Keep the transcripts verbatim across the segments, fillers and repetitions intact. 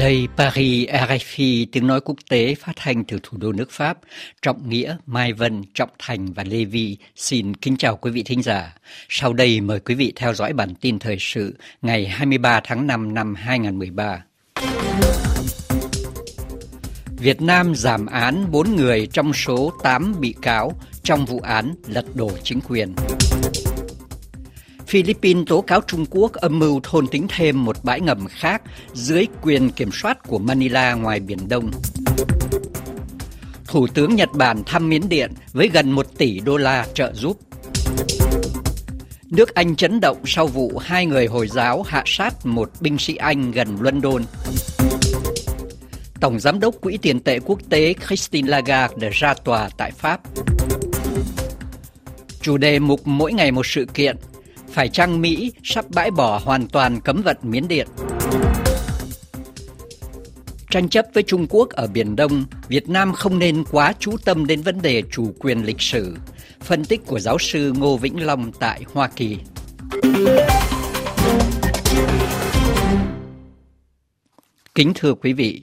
Đây Paris, rờ ép i, tiếng nói quốc tế phát thanh từ thủ đô nước Pháp. Trọng Nghĩa, Mai Vân, Trọng Thành và Lê Vi xin kính chào quý vị thính giả. Sau đây mời quý vị theo dõi bản tin thời sự ngày hai mươi ba tháng năm năm hai nghìn không trăm mười ba. Việt Nam giảm án bốn người trong số tám bị cáo trong vụ án lật đổ chính quyền. Philippines tố cáo Trung Quốc âm mưu thôn tính thêm một bãi ngầm khác dưới quyền kiểm soát của Manila ngoài Biển Đông. Thủ tướng Nhật Bản thăm Miến Điện với gần một tỷ đô la trợ giúp. Nước Anh chấn động sau vụ hai người Hồi giáo hạ sát một binh sĩ Anh gần London. Tổng Giám đốc Quỹ tiền tệ quốc tế Christine Lagarde ra tòa tại Pháp. Chủ đề mục mỗi ngày một sự kiện. Phải chăng Mỹ sắp bãi bỏ hoàn toàn cấm vận Miến Điện? Tranh chấp với Trung Quốc ở Biển Đông, Việt Nam không nên quá chú tâm đến vấn đề chủ quyền lịch sử. Phân tích của giáo sư Ngô Vĩnh Long tại Hoa Kỳ. Kính thưa quý vị,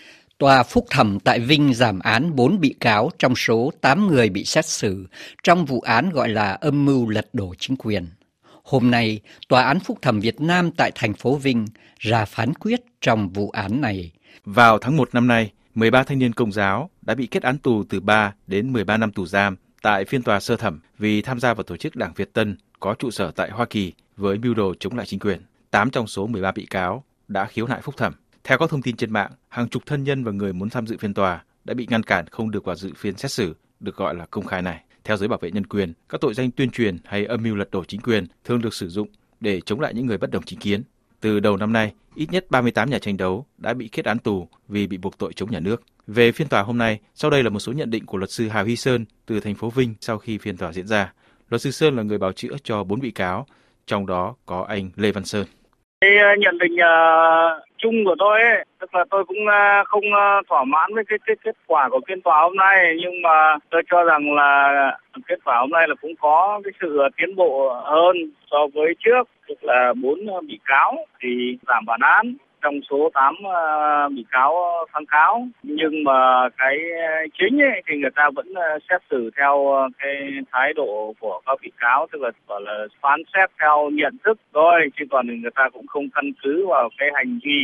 Tòa Phúc thẩm tại Vinh giảm án bốn bị cáo trong số tám người bị xét xử trong vụ án gọi là âm mưu lật đổ chính quyền. Hôm nay, Tòa án Phúc thẩm Việt Nam tại thành phố Vinh ra phán quyết trong vụ án này. Vào tháng một năm nay, mười ba thanh niên Công giáo đã bị kết án tù từ ba đến mười ba năm tù giam tại phiên tòa sơ thẩm vì tham gia vào tổ chức Đảng Việt Tân có trụ sở tại Hoa Kỳ với mưu đồ chống lại chính quyền. tám trong số mười ba bị cáo đã khiếu nại phúc thẩm. Theo các thông tin trên mạng, hàng chục thân nhân và người muốn tham dự phiên tòa đã bị ngăn cản không được vào dự phiên xét xử, được gọi là công khai này. Theo giới bảo vệ nhân quyền, các tội danh tuyên truyền hay âm mưu lật đổ chính quyền thường được sử dụng để chống lại những người bất đồng chính kiến. Từ đầu năm nay, ít nhất ba mươi tám nhà tranh đấu đã bị kết án tù vì bị buộc tội chống nhà nước. Về phiên tòa hôm nay, sau đây là một số nhận định của luật sư Hà Huy Sơn từ thành phố Vinh sau khi phiên tòa diễn ra. Luật sư Sơn là người bào chữa cho bốn bị cáo, trong đó có anh Lê Văn Sơn. Cái nhận định uh, chung của tôi ấy, tức là tôi cũng uh, không uh, thỏa mãn với cái, cái kết quả của phiên tòa hôm nay, nhưng mà tôi cho rằng là kết quả hôm nay là cũng có cái sự tiến bộ hơn so với trước, tức là bốn bị cáo thì giảm bản án trong số tám uh, bị cáo kháng cáo, nhưng mà cái chính ấy, thì người ta vẫn uh, xét xử theo uh, cái thái độ của các bị cáo, tức là gọi là phán xét theo nhận thức thôi, chứ còn người ta cũng không căn cứ vào cái hành vi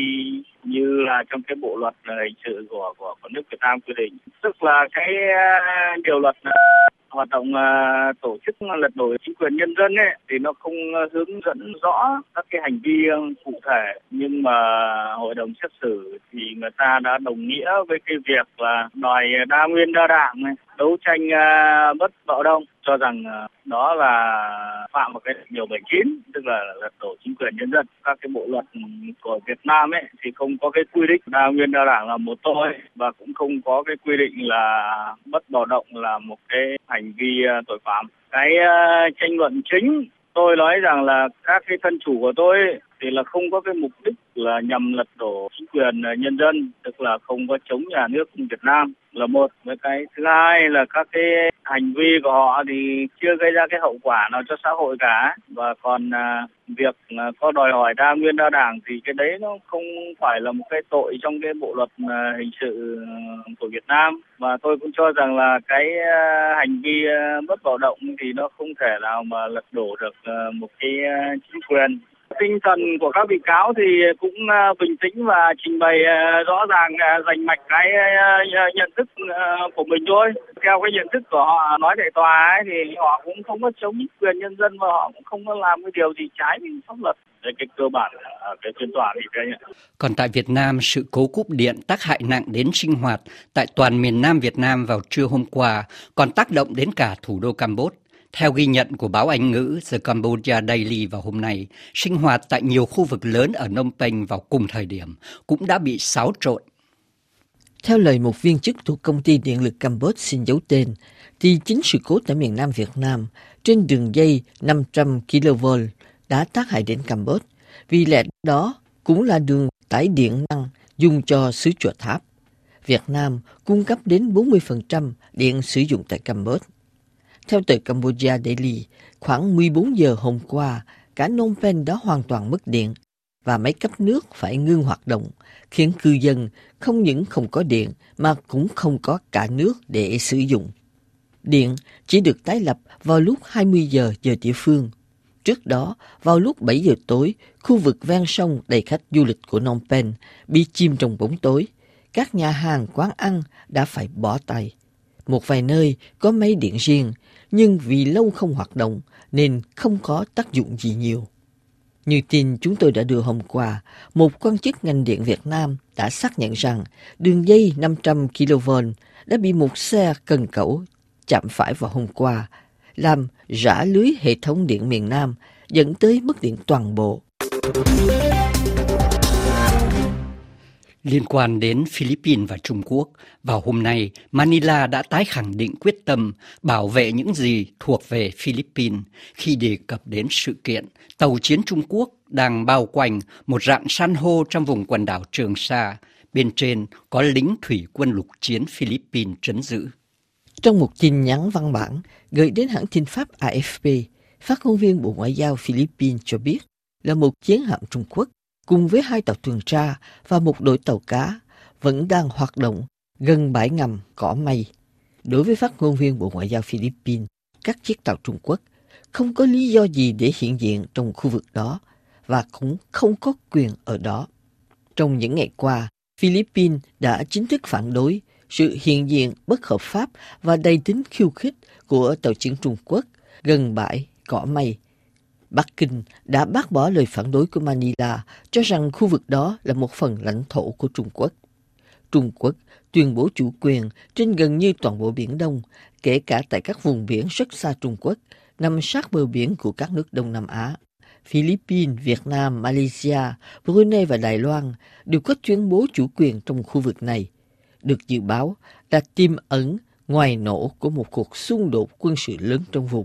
như là trong cái bộ luật hình sự của của, của nước Việt Nam quy định, tức là cái uh, điều luật uh, hoạt động uh, tổ chức lật đổ chính quyền nhân dân ấy thì nó không uh, hướng dẫn rõ các cái hành vi uh, cụ thể, nhưng mà hội đồng xét xử thì người ta đã đồng nghĩa với cái việc là đòi đa nguyên đa đảng, đấu tranh uh, bất bạo động, cho rằng uh, đó là phạm vào cái điều bảy mươi chín, tức là lật đổ chính quyền nhân dân. Các cái bộ luật của Việt Nam ấy thì không có cái quy định đa nguyên đa đảng là một tội, và cũng không có cái quy định là bất bạo động là một cái hành vi uh, tội phạm. Cái uh, tranh luận chính tôi nói rằng là các cái thân chủ của tôi ấy, thì là không có cái mục đích là nhằm lật đổ chính quyền nhân dân, tức là không có chống nhà nước Việt Nam là một. Với cái thứ hai là các cái hành vi của họ thì chưa gây ra cái hậu quả nào cho xã hội cả, và còn à, việc à, có đòi hỏi đa nguyên đa đảng thì cái đấy nó không phải là một cái tội trong cái bộ luật à, hình sự của Việt Nam, và tôi cũng cho rằng là cái à, hành vi à, bất bạo động thì nó không thể nào mà lật đổ được à, một cái à, chính quyền. Tinh thần của các bị cáo thì cũng bình tĩnh và trình bày rõ ràng rành mạch cái nhận thức của mình thôi. Theo cái nhận thức của họ nói tại tòa ấy, thì họ cũng không có chống chính quyền nhân dân và họ cũng không có làm cái điều gì trái với pháp luật. Đấy, cái cơ bản ở cái phiên tòa thì cái. Còn tại Việt Nam, sự cố cúp điện tác hại nặng đến sinh hoạt tại toàn miền Nam Việt Nam vào trưa hôm qua còn tác động đến cả thủ đô Campuchia. Theo ghi nhận của báo Anh ngữ The Cambodia Daily vào hôm nay, sinh hoạt tại nhiều khu vực lớn ở Phnom Penh vào cùng thời điểm cũng đã bị xáo trộn. Theo lời một viên chức thuộc công ty điện lực Campuchia xin giấu tên, thì chính sự cố tại miền Nam Việt Nam trên đường dây năm trăm ki lô vôn đã tác hại đến Campuchia, vì lẽ đó cũng là đường tải điện năng dùng cho xứ Chùa Tháp. Việt Nam cung cấp đến bốn mươi phần trăm điện sử dụng tại Campuchia. Theo tờ Cambodia Daily, khoảng mười bốn giờ hôm qua, cả Phnom Penh đã hoàn toàn mất điện và máy cấp nước phải ngưng hoạt động, khiến cư dân không những không có điện mà cũng không có cả nước để sử dụng. Điện chỉ được tái lập vào lúc hai mươi giờ giờ địa phương. Trước đó, vào lúc bảy giờ tối, khu vực ven sông đầy khách du lịch của Phnom Penh bị chìm trong bóng tối. Các nhà hàng, quán ăn đã phải bỏ tay. Một vài nơi có máy điện riêng, nhưng vì lâu không hoạt động nên không có tác dụng gì nhiều. Như tin chúng tôi đã đưa hôm qua, một quan chức ngành điện Việt Nam đã xác nhận rằng đường dây năm trăm ki lô vôn đã bị một xe cần cẩu chạm phải vào hôm qua, làm rã lưới hệ thống điện miền Nam, dẫn tới mất điện toàn bộ. Liên quan đến Philippines và Trung Quốc, vào hôm nay, Manila đã tái khẳng định quyết tâm bảo vệ những gì thuộc về Philippines khi đề cập đến sự kiện tàu chiến Trung Quốc đang bao quanh một rạn san hô trong vùng quần đảo Trường Sa, bên trên có lính thủy quân lục chiến Philippines trấn giữ. Trong một tin nhắn văn bản gửi đến hãng tin Pháp A F P, phát ngôn viên Bộ Ngoại giao Philippines cho biết là một chiến hạm Trung Quốc cùng với hai tàu tuần tra và một đội tàu cá vẫn đang hoạt động gần bãi ngầm Cỏ Mây. Đối với phát ngôn viên Bộ Ngoại giao Philippines, các chiếc tàu Trung Quốc không có lý do gì để hiện diện trong khu vực đó và cũng không có quyền ở đó. Trong những ngày qua, Philippines đã chính thức phản đối sự hiện diện bất hợp pháp và đầy tính khiêu khích của tàu chiến Trung Quốc gần bãi Cỏ Mây. Bắc Kinh đã bác bỏ lời phản đối của Manila, cho rằng khu vực đó là một phần lãnh thổ của Trung Quốc. Trung Quốc tuyên bố chủ quyền trên gần như toàn bộ Biển Đông, kể cả tại các vùng biển rất xa Trung Quốc, nằm sát bờ biển của các nước Đông Nam Á. Philippines, Việt Nam, Malaysia, Brunei và Đài Loan đều có tuyên bố chủ quyền trong khu vực này, được dự báo là tiềm ẩn ngoài nổ của một cuộc xung đột quân sự lớn trong vùng.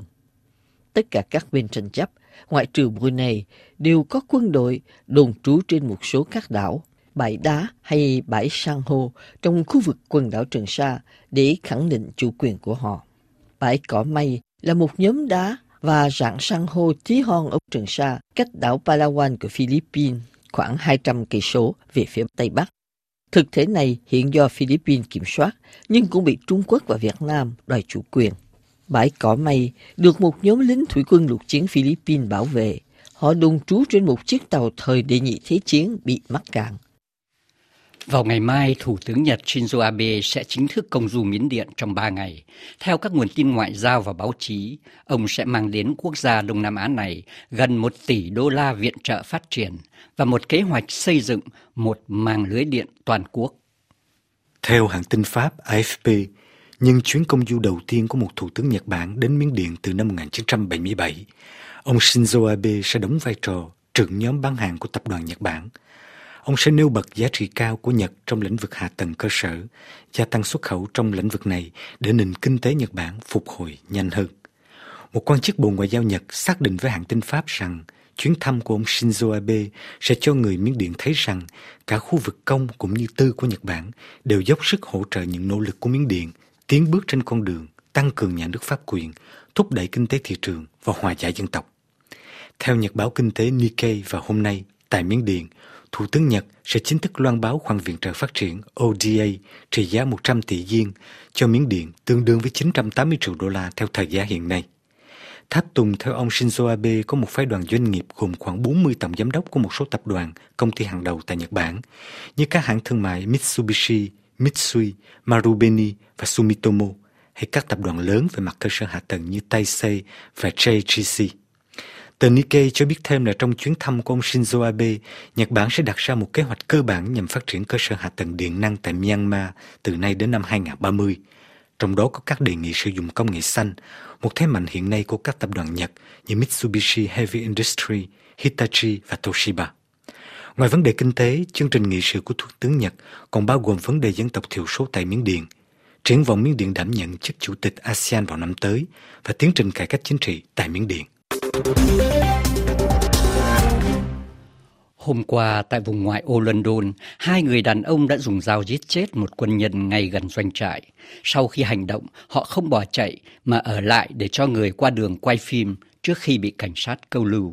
Tất cả các bên tranh chấp, ngoại trừ Brunei, đều có quân đội đồn trú trên một số các đảo, bãi đá hay bãi san hô trong khu vực quần đảo Trường Sa để khẳng định chủ quyền của họ. Bãi Cỏ Mây là một nhóm đá và rạn san hô tí hon ở Trường Sa, cách đảo Palawan của Philippines khoảng hai trăm cây số về phía Tây Bắc. Thực thể này hiện do Philippines kiểm soát, nhưng cũng bị Trung Quốc và Việt Nam đòi chủ quyền. Bãi Cỏ Mây được một nhóm lính thủy quân lục chiến Philippines bảo vệ. Họ đồn trú trên một chiếc tàu thời đệ nhị thế chiến bị mắc cạn. Vào ngày mai, Thủ tướng Nhật Shinzo Abe sẽ chính thức công du Miến Điện trong ba ngày. Theo các nguồn tin ngoại giao và báo chí, ông sẽ mang đến quốc gia Đông Nam Á này gần một tỷ đô la viện trợ phát triển và một kế hoạch xây dựng một mạng lưới điện toàn quốc. Theo hãng tin Pháp A F P, nhân chuyến công du đầu tiên của một thủ tướng Nhật Bản đến Miến Điện từ năm một nghìn chín trăm bảy mươi bảy, ông Shinzo Abe sẽ đóng vai trò trưởng nhóm bán hàng của tập đoàn Nhật Bản. Ông sẽ nêu bật giá trị cao của Nhật trong lĩnh vực hạ tầng cơ sở, gia tăng xuất khẩu trong lĩnh vực này để nền kinh tế Nhật Bản phục hồi nhanh hơn. Một quan chức Bộ Ngoại giao Nhật xác định với hãng tin Pháp rằng chuyến thăm của ông Shinzo Abe sẽ cho người Miến Điện thấy rằng cả khu vực công cũng như tư của Nhật Bản đều dốc sức hỗ trợ những nỗ lực của Miến Điện tiến bước trên con đường tăng cường nhà nước pháp quyền, thúc đẩy kinh tế thị trường và hòa giải dân tộc. Theo nhật báo kinh tế Nikkei vào hôm nay, tại Miến Điện, Thủ tướng Nhật sẽ chính thức loan báo khoản viện trợ phát triển O D A trị giá một trăm tỷ Yen cho Miến Điện, tương đương với chín trăm tám mươi triệu đô la theo thời giá hiện nay. Tháp tùng theo ông Shinzo Abe có một phái đoàn doanh nghiệp gồm khoảng bốn mươi tổng giám đốc của một số tập đoàn, công ty hàng đầu tại Nhật Bản, như các hãng thương mại Mitsubishi, Mitsui, Marubeni và Sumitomo, hay các tập đoàn lớn về mặt cơ sở hạ tầng như Taisei và J G C. Tờ Nikkei cho biết thêm là trong chuyến thăm của ông Shinzo Abe, Nhật Bản sẽ đặt ra một kế hoạch cơ bản nhằm phát triển cơ sở hạ tầng điện năng tại Myanmar từ nay đến năm hai nghìn không trăm ba mươi. Trong đó có các đề nghị sử dụng công nghệ xanh, một thế mạnh hiện nay của các tập đoàn Nhật như Mitsubishi Heavy Industry, Hitachi và Toshiba. Ngoài vấn đề kinh tế, chương trình nghị sự của Thủ tướng Nhật còn bao gồm vấn đề dân tộc thiểu số tại Miến Điện, triển vọng Miến Điện đảm nhận chức chủ tịch a sê an vào năm tới và tiến trình cải cách chính trị tại Miến Điện. Hôm qua, tại vùng ngoại ô London, hai người đàn ông đã dùng dao giết chết một quân nhân ngay gần doanh trại. Sau khi hành động, họ không bỏ chạy mà ở lại để cho người qua đường quay phim trước khi bị cảnh sát câu lưu.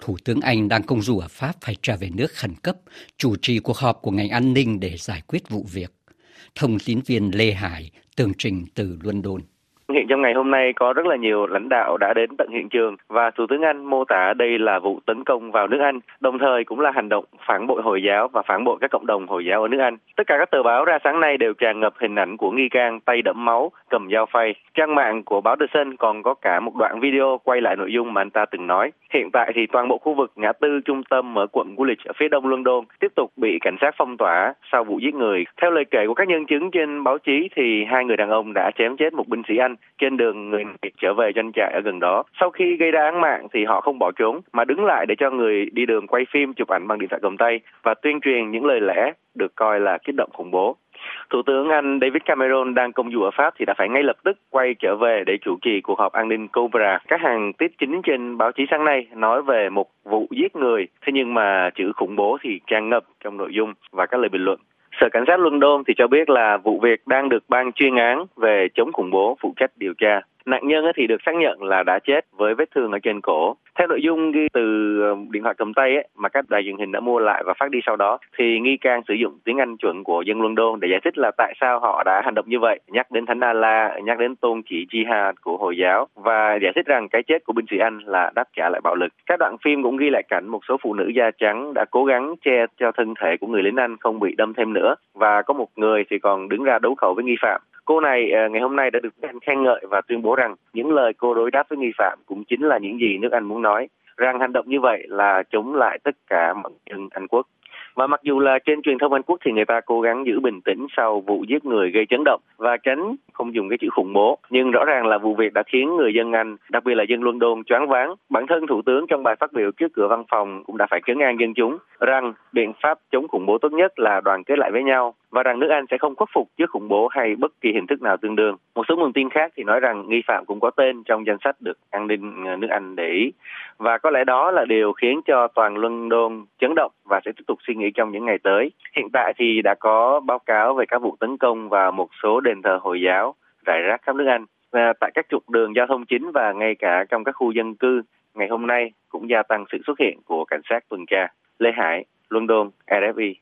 Thủ tướng Anh đang công du ở Pháp phải trở về nước khẩn cấp, chủ trì cuộc họp của ngành an ninh để giải quyết vụ việc. Thông tín viên Lê Hải tường trình từ London. Hiện trong ngày hôm nay có rất là nhiều lãnh đạo đã đến tận hiện trường và Thủ tướng Anh mô tả đây là vụ tấn công vào nước Anh, đồng thời cũng là hành động phản bội Hồi giáo và phản bội các cộng đồng Hồi giáo ở nước Anh. Tất cả các tờ báo ra sáng nay đều tràn ngập hình ảnh của nghi can tay đẫm máu, cầm dao phay. Trang mạng của báo The Sun còn có cả một đoạn video quay lại nội dung mà anh ta từng nói. Hiện tại thì toàn bộ khu vực ngã tư trung tâm ở quận Woolwich ở phía đông London tiếp tục bị cảnh sát phong tỏa sau vụ giết người. Theo lời kể của các nhân chứng trên báo chí thì hai người đàn ông đã chém chết một binh sĩ Anh trên đường người này trở về doanh trại ở gần đó. Sau khi gây ra án mạng thì họ không bỏ trốn mà đứng lại để cho người đi đường quay phim chụp ảnh bằng điện thoại cầm tay và tuyên truyền những lời lẽ được coi là kích động khủng bố. Thủ tướng Anh David Cameron đang công du ở Pháp thì đã phải ngay lập tức quay trở về để chủ trì cuộc họp an ninh Cobra. Các hàng tiết chính trên báo chí sáng nay nói về một vụ giết người, thế nhưng mà chữ khủng bố thì tràn ngập trong nội dung và các lời bình luận. Sở Cảnh sát London thì cho biết là vụ việc đang được ban chuyên án về chống khủng bố phụ trách điều tra. Nạn nhân thì được xác nhận là đã chết với vết thương ở trên cổ. Theo nội dung ghi từ điện thoại cầm tay ấy, mà các đài truyền hình đã mua lại và phát đi sau đó, thì nghi can sử dụng tiếng Anh chuẩn của dân London để giải thích là tại sao họ đã hành động như vậy, nhắc đến Thánh Allah, nhắc đến tôn chỉ jihad của Hồi giáo và giải thích rằng cái chết của binh sĩ Anh là đáp trả lại bạo lực. Các đoạn phim cũng ghi lại cảnh một số phụ nữ da trắng đã cố gắng che cho thân thể của người lính Anh không bị đâm thêm nữa và có một người thì còn đứng ra đấu khẩu với nghi phạm. Cô này ngày hôm nay đã được Anh khen ngợi và tuyên bố rằng những lời cô đối đáp với nghi phạm cũng chính là những gì nước Anh muốn nói, rằng hành động như vậy là chống lại tất cả mọi người Anh quốc. Và mặc dù là trên truyền thông Anh quốc thì người ta cố gắng giữ bình tĩnh sau vụ giết người gây chấn động và tránh không dùng cái chữ khủng bố, nhưng rõ ràng là vụ việc đã khiến người dân Anh, đặc biệt là dân London choáng váng. Bản thân Thủ tướng trong bài phát biểu trước cửa văn phòng cũng đã phải trấn an dân chúng rằng biện pháp chống khủng bố tốt nhất là đoàn kết lại với nhau và rằng nước Anh sẽ không khuất phục trước khủng bố hay bất kỳ hình thức nào tương đương. Một số nguồn tin khác thì nói rằng nghi phạm cũng có tên trong danh sách được an ninh nước Anh để ý. Và có lẽ đó là điều khiến cho toàn London chấn động và sẽ tiếp tục suy nghĩ trong những ngày tới. Hiện tại thì đã có báo cáo về các vụ tấn công vào một số đền thờ Hồi giáo rải rác khắp nước Anh. Và tại các trục đường giao thông chính và ngay cả trong các khu dân cư, ngày hôm nay cũng gia tăng sự xuất hiện của cảnh sát tuần tra. Lê Hải, London, rờ ép i.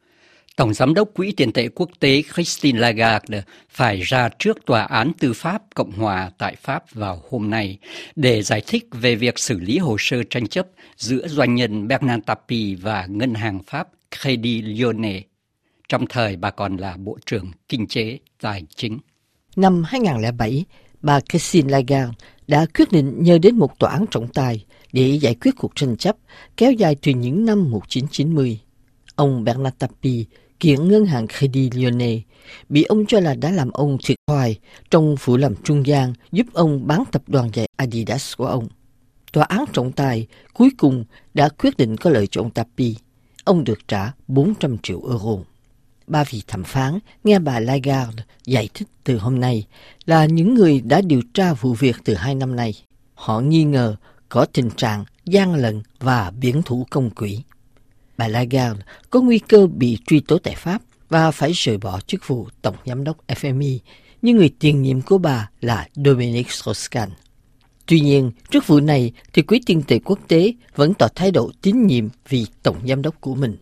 Tổng Giám đốc Quỹ tiền tệ quốc tế Christine Lagarde phải ra trước Tòa án Tư pháp Cộng hòa tại Pháp vào hôm nay để giải thích về việc xử lý hồ sơ tranh chấp giữa doanh nhân Bernard Tapie và ngân hàng Pháp Crédit Lyonnais, trong thời bà còn là Bộ trưởng Kinh tế Tài chính. Năm hai không không bảy, bà Christine Lagarde đã quyết định nhờ đến một tòa án trọng tài để giải quyết cuộc tranh chấp kéo dài từ những năm một nghìn chín trăm chín mươi. Ông Bernard Tapie, kiện ngân hàng Crédit Lyonnais, bị ông cho là đã làm ông thiệt thòi trong vụ làm trung gian giúp ông bán tập đoàn giày Adidas của ông. Tòa án trọng tài cuối cùng đã quyết định có lợi cho ông Tapie. Ông được trả bốn trăm triệu euro. Ba vị thẩm phán nghe bà Lagarde giải thích từ hôm nay là những người đã điều tra vụ việc từ hai năm nay. Họ nghi ngờ có tình trạng gian lận và biển thủ công quỹ. Bà Lagarde có nguy cơ bị truy tố tại Pháp và phải rời bỏ chức vụ Tổng Giám đốc ép em i, nhưng người tiền nhiệm của bà là Dominique Strauss-Kahn. Tuy nhiên, trước vụ này thì Quỹ tiền tệ quốc tế vẫn tỏ thái độ tín nhiệm vì Tổng Giám đốc của mình.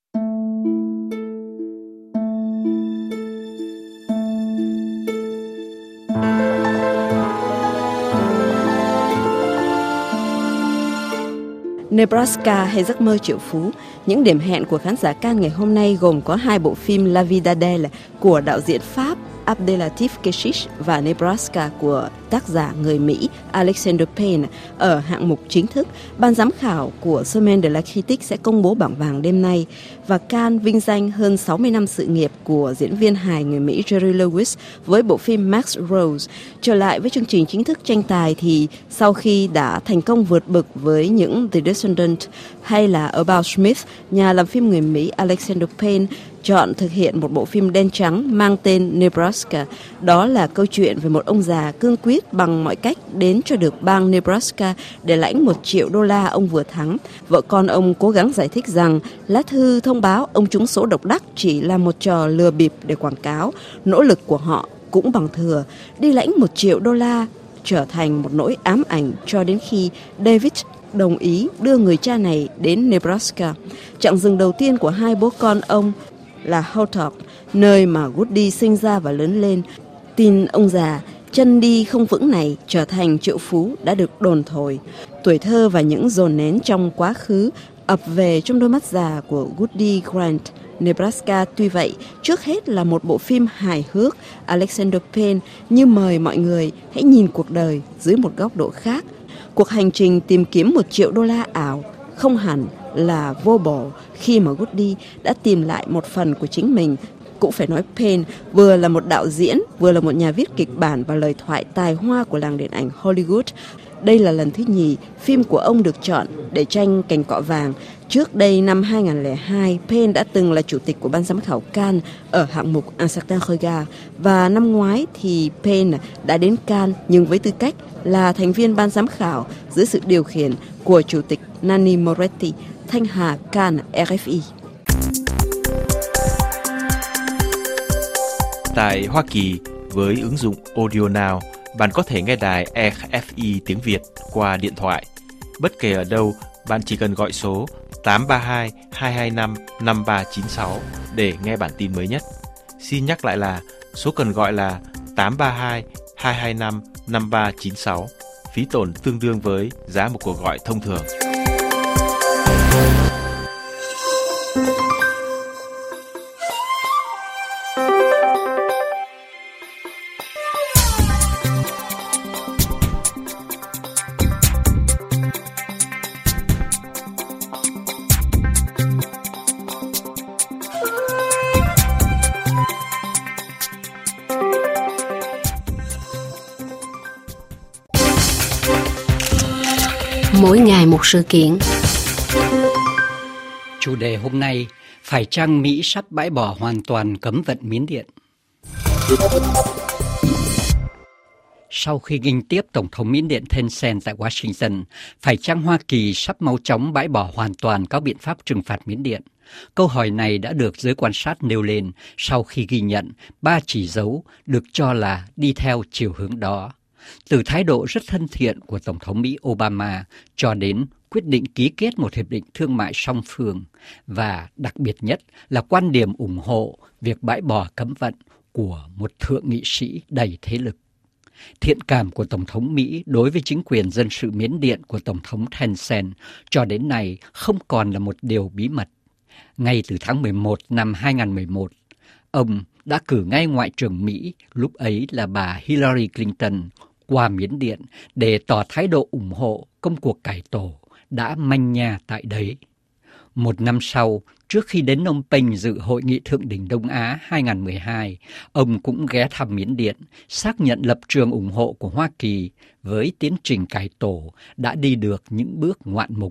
Nebraska hay Giấc mơ triệu phú, những điểm hẹn của khán giả Cannes ngày hôm nay gồm có hai bộ phim La Vie d'Adèle của đạo diễn Pháp Abdelatif Kechiche và Nebraska của tác giả người Mỹ Alexander Payne. Ở hạng mục chính thức, ban giám khảo của Semaine de la Critique sẽ công bố bảng vàng đêm nay, và Cannes vinh danh hơn sáu mươi năm sự nghiệp của diễn viên hài người Mỹ Jerry Lewis với bộ phim Max Rose. Trở lại với chương trình chính thức tranh tài thì sau khi đã thành công vượt bậc với những The Descendant hay là About Smith, nhà làm phim người Mỹ Alexander Payne chọn thực hiện một bộ phim đen trắng mang tên Nebraska. Đó là câu chuyện về một ông già cương quyết bằng mọi cách đến cho được bang Nebraska để lãnh một triệu đô la ông vừa thắng. Vợ con ông cố gắng giải thích rằng lá thư thông báo ông trúng số độc đắc chỉ là một trò lừa bịp để quảng cáo. Nỗ lực của họ cũng bằng thừa. Đi lãnh một triệu đô la trở thành một nỗi ám ảnh cho đến khi David đồng ý đưa người cha này đến Nebraska, chặng rừng đầu tiên của hai bố con ông là Houghton, nơi mà Woody sinh ra và lớn lên. Tin ông già chân đi không vững này trở thành triệu phú đã được đồn thổi. Tuổi thơ và những dồn nén trong quá khứ ập về trong đôi mắt già của Woody Grant. Nebraska tuy vậy trước hết là một bộ phim hài hước Alexander Payne như mời mọi người hãy nhìn cuộc đời dưới một góc độ khác. Cuộc hành trình tìm kiếm một triệu đô la ảo không hẳn là vô bổ khi mà Woody đã tìm lại một phần của chính mình. Cũng phải nói Payne vừa là một đạo diễn, vừa là một nhà viết kịch bản và lời thoại tài hoa của làng điện ảnh Hollywood. Đây là lần thứ nhì phim của ông được chọn để tranh cành cọ vàng. Trước đây năm hai không không hai, Payne đã từng là chủ tịch của ban giám khảo Cannes ở hạng mục Un certain regard. Và năm ngoái thì Payne đã đến Cannes nhưng với tư cách là thành viên ban giám khảo dưới sự điều khiển của chủ tịch Nanni Moretti, Thanh Hà Cannes R F I. Tại Hoa Kỳ, với ứng dụng Audio Now, bạn có thể nghe đài R F I tiếng Việt qua điện thoại. Bất kể ở đâu, bạn chỉ cần gọi số tám ba hai hai hai năm năm ba chín sáu để nghe bản tin mới nhất. Xin nhắc lại là số cần gọi là tám ba hai hai hai năm năm ba chín sáu. Phí tổn tương đương với giá một cuộc gọi thông thường. Mỗi ngày một sự kiện. Chủ đề hôm nay, phải chăng Mỹ sắp bãi bỏ hoàn toàn cấm vận Miến Điện? Sau khi nghênh tiếp Tổng thống Miến Điện Thein Sein tại Washington, phải chăng Hoa Kỳ sắp mau chóng bãi bỏ hoàn toàn các biện pháp trừng phạt Miến Điện? Câu hỏi này đã được giới quan sát nêu lên sau khi ghi nhận ba chỉ dấu được cho là đi theo chiều hướng đó. Từ thái độ rất thân thiện của Tổng thống Mỹ Obama cho đến quyết định ký kết một hiệp định thương mại song phương và đặc biệt nhất là quan điểm ủng hộ việc bãi bỏ cấm vận của một thượng nghị sĩ đầy thế lực. Thiện cảm của Tổng thống Mỹ đối với chính quyền dân sự Miến Điện của Tổng thống Thein Sein cho đến nay không còn là một điều bí mật. Ngay từ tháng mười một năm hai không một một, ông đã cử ngay Ngoại trưởng Mỹ, lúc ấy là bà Hillary Clinton, qua Miến Điện để tỏ thái độ ủng hộ công cuộc cải tổ đã manh nha tại đấy. Một năm sau, trước khi đến Phnom Penh dự Hội nghị Thượng đỉnh Đông Á hai không một hai, ông cũng ghé thăm Miến Điện, xác nhận lập trường ủng hộ của Hoa Kỳ với tiến trình cải tổ đã đi được những bước ngoạn mục.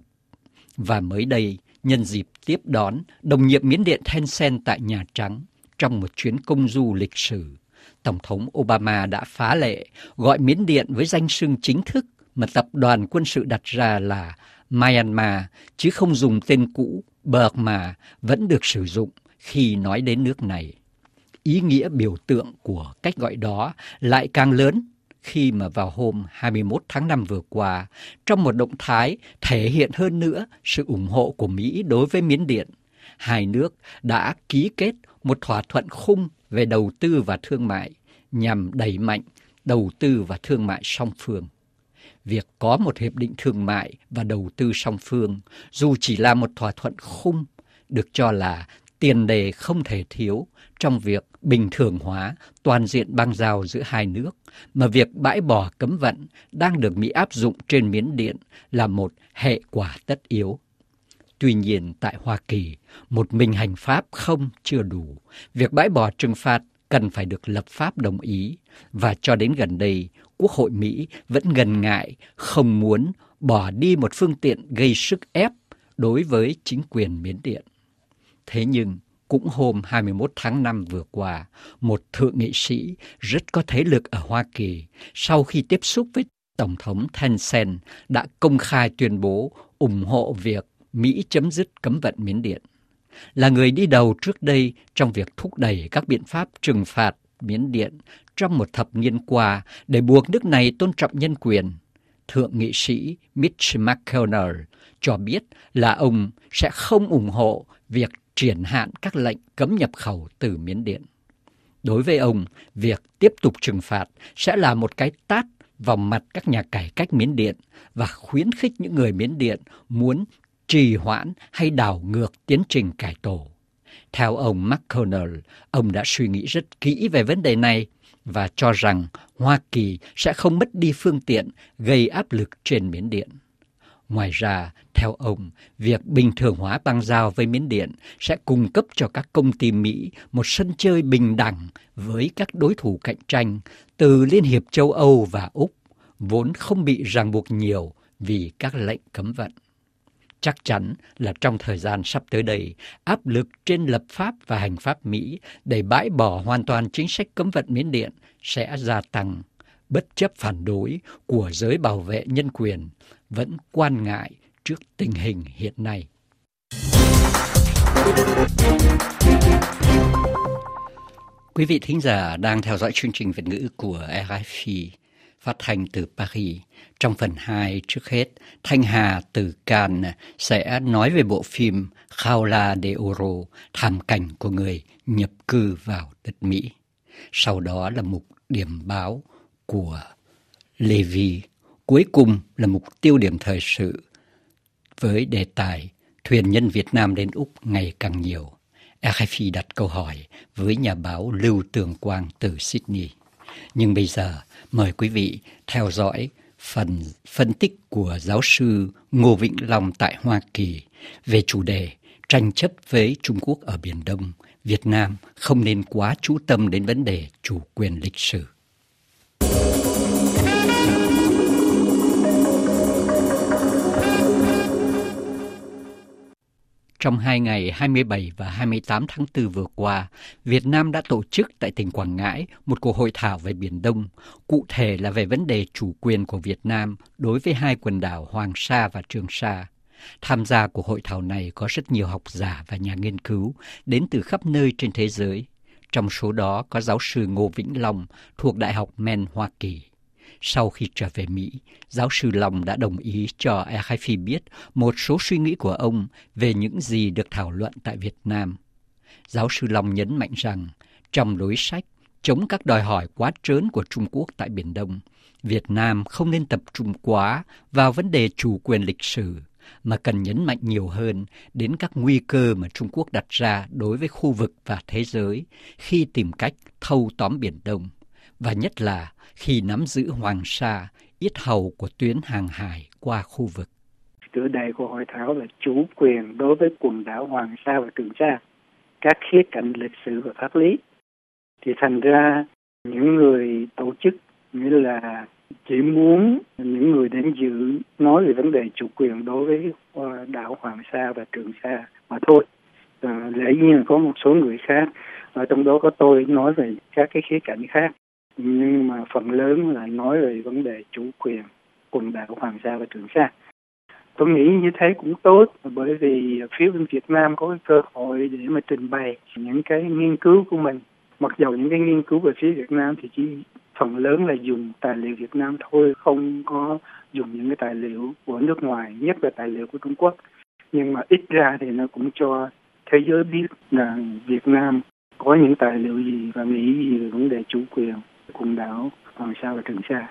Và mới đây, nhân dịp tiếp đón đồng nhiệm Miến Điện Thein Sein tại Nhà Trắng trong một chuyến công du lịch sử, Tổng thống Obama đã phá lệ gọi Miến Điện với danh xưng chính thức mà tập đoàn quân sự đặt ra là Myanmar, chứ không dùng tên cũ Burma vẫn được sử dụng khi nói đến nước này. Ý nghĩa biểu tượng của cách gọi đó lại càng lớn khi mà vào hôm hai mươi mốt tháng năm vừa qua, trong một động thái thể hiện hơn nữa sự ủng hộ của Mỹ đối với Miến Điện, hai nước đã ký kết một thỏa thuận khung về đầu tư và thương mại nhằm đẩy mạnh đầu tư và thương mại song phương. Việc có một hiệp định thương mại và đầu tư song phương, dù chỉ là một thỏa thuận khung, được cho là tiền đề không thể thiếu trong việc bình thường hóa toàn diện băng giao giữa hai nước, mà việc bãi bỏ cấm vận đang được Mỹ áp dụng trên Miến Điện là một hệ quả tất yếu. Tuy nhiên, tại Hoa Kỳ, một mình hành pháp không chưa đủ. Việc bãi bỏ trừng phạt cần phải được lập pháp đồng ý, và cho đến gần đây, Quốc hội Mỹ vẫn ngần ngại, không muốn bỏ đi một phương tiện gây sức ép đối với chính quyền Miến Điện. Thế nhưng, cũng hôm hai mươi mốt tháng năm vừa qua, một thượng nghị sĩ rất có thế lực ở Hoa Kỳ, sau khi tiếp xúc với Tổng thống Thein Sein, đã công khai tuyên bố ủng hộ việc Mỹ chấm dứt cấm vận Miến Điện. Là người đi đầu trước đây trong việc thúc đẩy các biện pháp trừng phạt Miến Điện trong một thập niên qua để buộc nước này tôn trọng nhân quyền, Thượng nghị sĩ Mitch McConnell cho biết là ông sẽ không ủng hộ việc triển hạn các lệnh cấm nhập khẩu từ Miến Điện. Đối với ông, việc tiếp tục trừng phạt sẽ là một cái tát vào mặt các nhà cải cách Miến Điện và khuyến khích những người Miến Điện muốn trì hoãn hay đảo ngược tiến trình cải tổ. Theo ông McConnell, ông đã suy nghĩ rất kỹ về vấn đề này và cho rằng Hoa Kỳ sẽ không mất đi phương tiện gây áp lực trên Miến Điện. Ngoài ra, theo ông, việc bình thường hóa bang giao với Miến Điện sẽ cung cấp cho các công ty Mỹ một sân chơi bình đẳng với các đối thủ cạnh tranh từ Liên hiệp châu Âu và Úc, vốn không bị ràng buộc nhiều vì các lệnh cấm vận. Chắc chắn là trong thời gian sắp tới đây, áp lực trên lập pháp và hành pháp Mỹ để bãi bỏ hoàn toàn chính sách cấm vận Miến Điện sẽ gia tăng, bất chấp phản đối của giới bảo vệ nhân quyền vẫn quan ngại trước tình hình hiện nay. Quý vị thính giả đang theo dõi chương trình Việt ngữ của rờ ép i phát thanh từ Paris. Trong phần hai, trước hết, Thanh Hà từ Cannes sẽ nói về bộ phim Jaula de Oro, thảm cảnh của người nhập cư vào đất Mỹ. Sau đó là mục điểm báo của Levi. Cuối cùng là mục tiêu điểm thời sự với đề tài thuyền nhân Việt Nam đến Úc ngày càng nhiều. rờ ép i đặt câu hỏi với nhà báo Lưu Tường Quang từ Sydney. Nhưng bây giờ, mời quý vị theo dõi phần phân tích của giáo sư Ngô Vĩnh Long tại Hoa Kỳ về chủ đề tranh chấp với Trung Quốc ở Biển Đông, Việt Nam không nên quá chú tâm đến vấn đề chủ quyền lịch sử. Trong hai ngày hai mươi bảy và hai mươi tám tháng tư vừa qua, Việt Nam đã tổ chức tại tỉnh Quảng Ngãi một cuộc hội thảo về Biển Đông, cụ thể là về vấn đề chủ quyền của Việt Nam đối với hai quần đảo Hoàng Sa và Trường Sa. Tham gia cuộc hội thảo này có rất nhiều học giả và nhà nghiên cứu đến từ khắp nơi trên thế giới. Trong số đó có giáo sư Ngô Vĩnh Long thuộc Đại học Maine, Hoa Kỳ. Sau khi trở về Mỹ, giáo sư Long đã đồng ý cho rờ ép i biết một số suy nghĩ của ông về những gì được thảo luận tại Việt Nam. Giáo sư Long nhấn mạnh rằng, trong đối sách chống các đòi hỏi quá trớn của Trung Quốc tại Biển Đông, Việt Nam không nên tập trung quá vào vấn đề chủ quyền lịch sử, mà cần nhấn mạnh nhiều hơn đến các nguy cơ mà Trung Quốc đặt ra đối với khu vực và thế giới khi tìm cách thâu tóm Biển Đông, và nhất là khi nắm giữ Hoàng Sa, yết hầu của tuyến hàng hải qua khu vực. Chủ đề của hội thảo là chủ quyền đối với quần đảo Hoàng Sa và Trường Sa, các khía cạnh lịch sử và pháp lý. Thì thành ra những người tổ chức nghĩa là chỉ muốn những người đến dự nói về vấn đề chủ quyền đối với đảo Hoàng Sa và Trường Sa mà thôi. À, lẽ nhiên có một số người khác, ở trong đó có tôi nói về các cái khía cạnh khác. Nhưng mà phần lớn là nói về vấn đề chủ quyền quần đảo Hoàng Sa và Trường Sa. Tôi nghĩ như thế cũng tốt, bởi vì phía bên Việt Nam có cái cơ hội để mà trình bày những cái nghiên cứu của mình. Mặc dầu những cái nghiên cứu về phía Việt Nam thì chỉ phần lớn là dùng tài liệu Việt Nam thôi, không có dùng những cái tài liệu của nước ngoài, nhất là tài liệu của Trung Quốc. Nhưng mà ít ra thì nó cũng cho thế giới biết là Việt Nam có những tài liệu gì và nghĩ gì về vấn đề chủ quyền quần đảo Hoàng Sa và Trường Sa.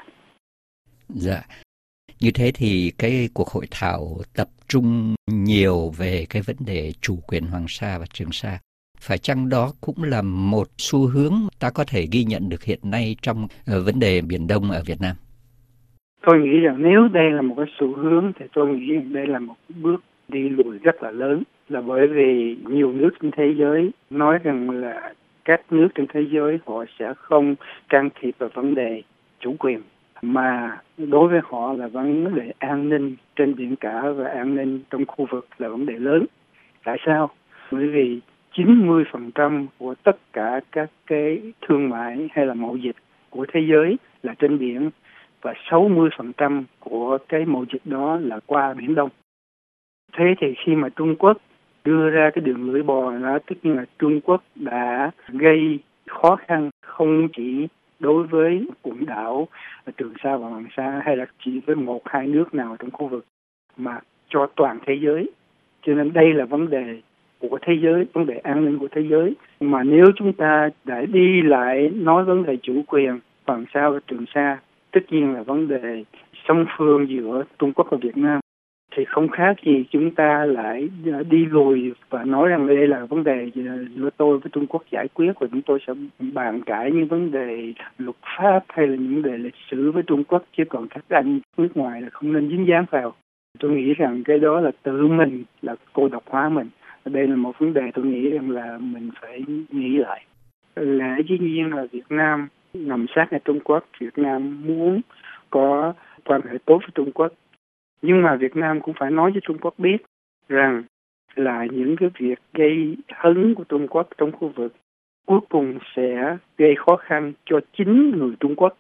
Dạ. Như thế thì cái cuộc hội thảo tập trung nhiều về cái vấn đề chủ quyền Hoàng Sa và Trường Sa. Phải chăng đó cũng là một xu hướng ta có thể ghi nhận được hiện nay trong uh, vấn đề Biển Đông ở Việt Nam? Tôi nghĩ rằng nếu đây là một cái xu hướng thì tôi nghĩ rằng đây là một bước đi lùi rất là lớn. Là bởi vì nhiều nước trên thế giới nói rằng là các nước trên thế giới họ sẽ không can thiệp vào vấn đề chủ quyền, mà đối với họ là vấn đề an ninh trên biển cả và an ninh trong khu vực là vấn đề lớn. Tại sao? Bởi vì chín mươi phần trăm của tất cả các cái thương mại hay là mậu dịch của thế giới là trên biển, và sáu mươi phần trăm của cái mậu dịch đó là qua Biển Đông. Thế thì khi mà Trung Quốc đưa ra cái đường lưỡi bò đó, tức là Trung Quốc đã gây khó khăn không chỉ đối với quần đảo Trường Sa và Hoàng Sa, hay là chỉ với một hai nước nào trong khu vực, mà cho toàn thế giới. Cho nên đây là vấn đề của thế giới, vấn đề an ninh của thế giới. Mà nếu chúng ta đã đi lại nói vấn đề chủ quyền Hoàng Sa và Trường Sa, tất nhiên là vấn đề song phương giữa Trung Quốc và Việt Nam, thì không khác gì chúng ta lại đi lùi và nói rằng đây là vấn đề giữa tôi với Trung Quốc giải quyết, và chúng tôi sẽ bàn cãi những vấn đề luật pháp hay là những vấn đề lịch sử với Trung Quốc, chứ còn các anh nước ngoài là không nên dính dáng vào. Tôi nghĩ rằng cái đó là tự mình là cô độc hóa mình. Đây là một vấn đề tôi nghĩ rằng là mình phải nghĩ lại. Lẽ dĩ nhiên là Việt Nam nằm sát ngay Trung Quốc, Việt Nam muốn có quan hệ tốt với Trung Quốc. Nhưng mà Việt Nam cũng phải nói với Trung Quốc biết rằng là những cái việc gây hấn của Trung Quốc trong khu vực cuối cùng sẽ gây khó khăn cho chính người Trung Quốc.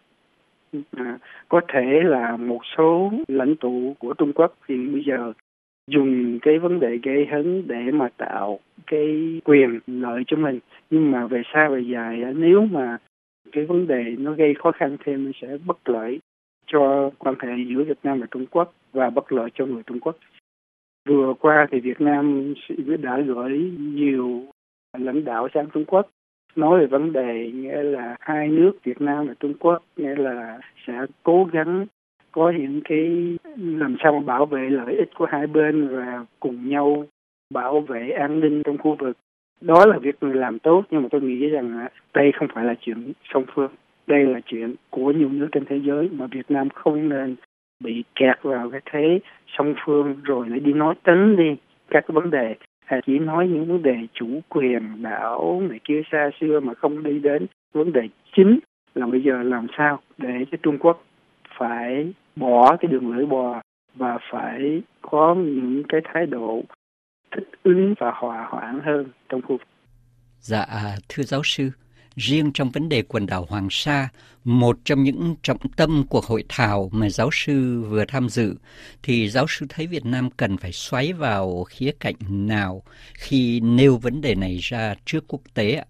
À, có thể là một số lãnh tụ của Trung Quốc thì bây giờ dùng cái vấn đề gây hấn để mà tạo cái quyền lợi cho mình. Nhưng mà về xa về dài, nếu mà cái vấn đề nó gây khó khăn thêm, nó sẽ bất lợi cho quan hệ giữa Việt Nam và Trung Quốc và bất lợi cho người Trung Quốc. Vừa qua thì Việt Nam đã gửi nhiều lãnh đạo sang Trung Quốc nói về vấn đề, nghĩa là hai nước Việt Nam và Trung Quốc nghĩa là sẽ cố gắng có những cái làm sao mà bảo vệ lợi ích của hai bên và cùng nhau bảo vệ an ninh trong khu vực. Đó là việc người làm tốt, nhưng mà tôi nghĩ rằng đây không phải là chuyện song phương. Đây là chuyện của nhiều nước trên thế giới mà Việt Nam không nên bị kẹt vào cái thế song phương rồi lại đi nói tránh đi các cái vấn đề, hay chỉ nói những vấn đề chủ quyền đảo này kia xa xưa mà không đi đến vấn đề chính là bây giờ làm sao để cho Trung Quốc phải bỏ cái đường lưỡi bò và phải có những cái thái độ thích ứng và hòa hoãn hơn trong khu vực. Dạ, thưa giáo sư, riêng trong vấn đề quần đảo Hoàng Sa, một trong những trọng tâm của hội thảo mà giáo sư vừa tham dự, thì giáo sư thấy Việt Nam cần phải xoáy vào khía cạnh nào khi nêu vấn đề này ra trước quốc tế ạ?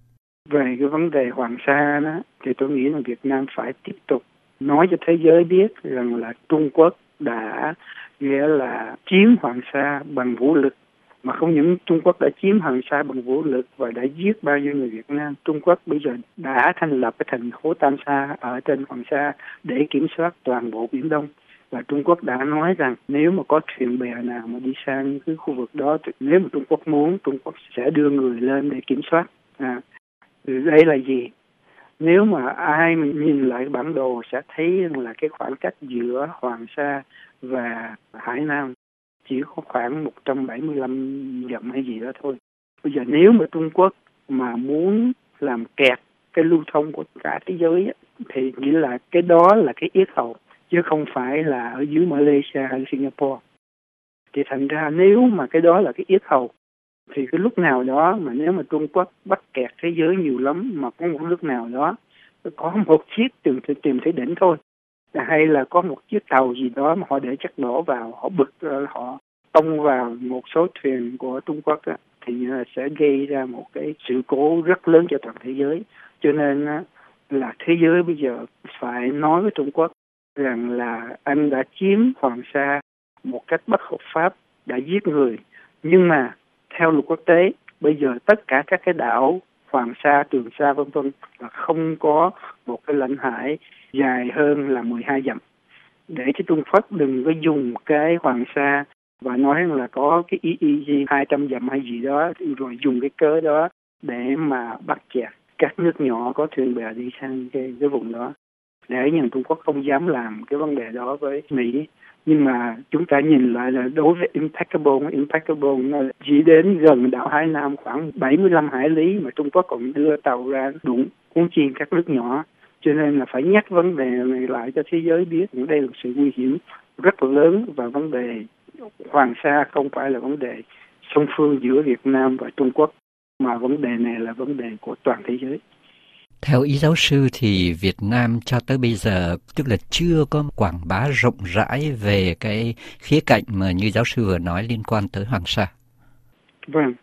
Về cái vấn đề Hoàng Sa đó, thì tôi nghĩ là Việt Nam phải tiếp tục nói cho thế giới biết rằng là Trung Quốc đã nghĩa là chiếm Hoàng Sa bằng vũ lực. Mà không những Trung Quốc đã chiếm Hoàng Sa bằng vũ lực và đã giết bao nhiêu người Việt Nam, Trung Quốc bây giờ đã thành lập cái thành phố Tam Sa ở trên Hoàng Sa để kiểm soát toàn bộ Biển Đông. Và Trung Quốc đã nói rằng nếu mà có thuyền bè nào mà đi sang cái khu vực đó, nếu mà Trung Quốc muốn, Trung Quốc sẽ đưa người lên để kiểm soát. À, đây là gì? Nếu mà ai nhìn lại bản đồ sẽ thấy rằng là cái khoảng cách giữa Hoàng Sa và Hải Nam chỉ có khoảng một trăm bảy mươi lăm dặm hay gì đó thôi. Bây giờ nếu mà Trung Quốc mà muốn làm kẹt cái lưu thông của cả thế giới thì nghĩa là cái đó là cái yết hầu, chứ không phải là ở dưới Malaysia hay Singapore. Thì thành ra nếu mà cái đó là cái yết hầu thì cái lúc nào đó mà nếu mà Trung Quốc bắt kẹt thế giới nhiều lắm, mà có một lúc nào đó có một chiếc tìm tìm thấy đỉnh thôi, hay là có một chiếc tàu gì đó mà họ để chất nổ vào, họ bực họ tông vào một số thuyền của Trung Quốc đó, thì sẽ gây ra một cái sự cố rất lớn cho toàn thế giới. Cho nên là thế giới bây giờ phải nói với Trung Quốc rằng là anh đã chiếm Hoàng Sa một cách bất hợp pháp, đã giết người, nhưng mà theo luật quốc tế bây giờ tất cả các cái đảo Hoàng Sa, Trường Sa vân vân là không có một cái lãnh hải dài hơn là mười hai dặm, để cho Trung Quốc đừng có dùng cái Hoàng Sa và nói rằng là có cái E E Z hai trăm dặm hay gì đó, rồi dùng cái cớ đó để mà bắt chẹt các nước nhỏ có thuyền bè đi sang cái, cái vùng đó. Để nhưng Trung Quốc không dám làm cái vấn đề đó với Mỹ. Nhưng mà chúng ta nhìn lại là đối với Impeccable, Impeccable nó chỉ đến gần đảo Hải Nam khoảng bảy mươi lăm hải lý mà Trung Quốc còn đưa tàu ra đụng cuốn chiên các nước nhỏ. Cho nên là phải nhắc vấn đề này lại cho thế giới biết rằng đây là sự nguy hiểm rất lớn, và vấn đề Hoàng Sa không phải là vấn đề song phương giữa Việt Nam và Trung Quốc, mà vấn đề này là vấn đề của toàn thế giới. Theo ý giáo sư thì Việt Nam cho tới bây giờ tức là chưa có quảng bá rộng rãi về cái khía cạnh mà như giáo sư vừa nói liên quan tới Hoàng Sa. Vâng,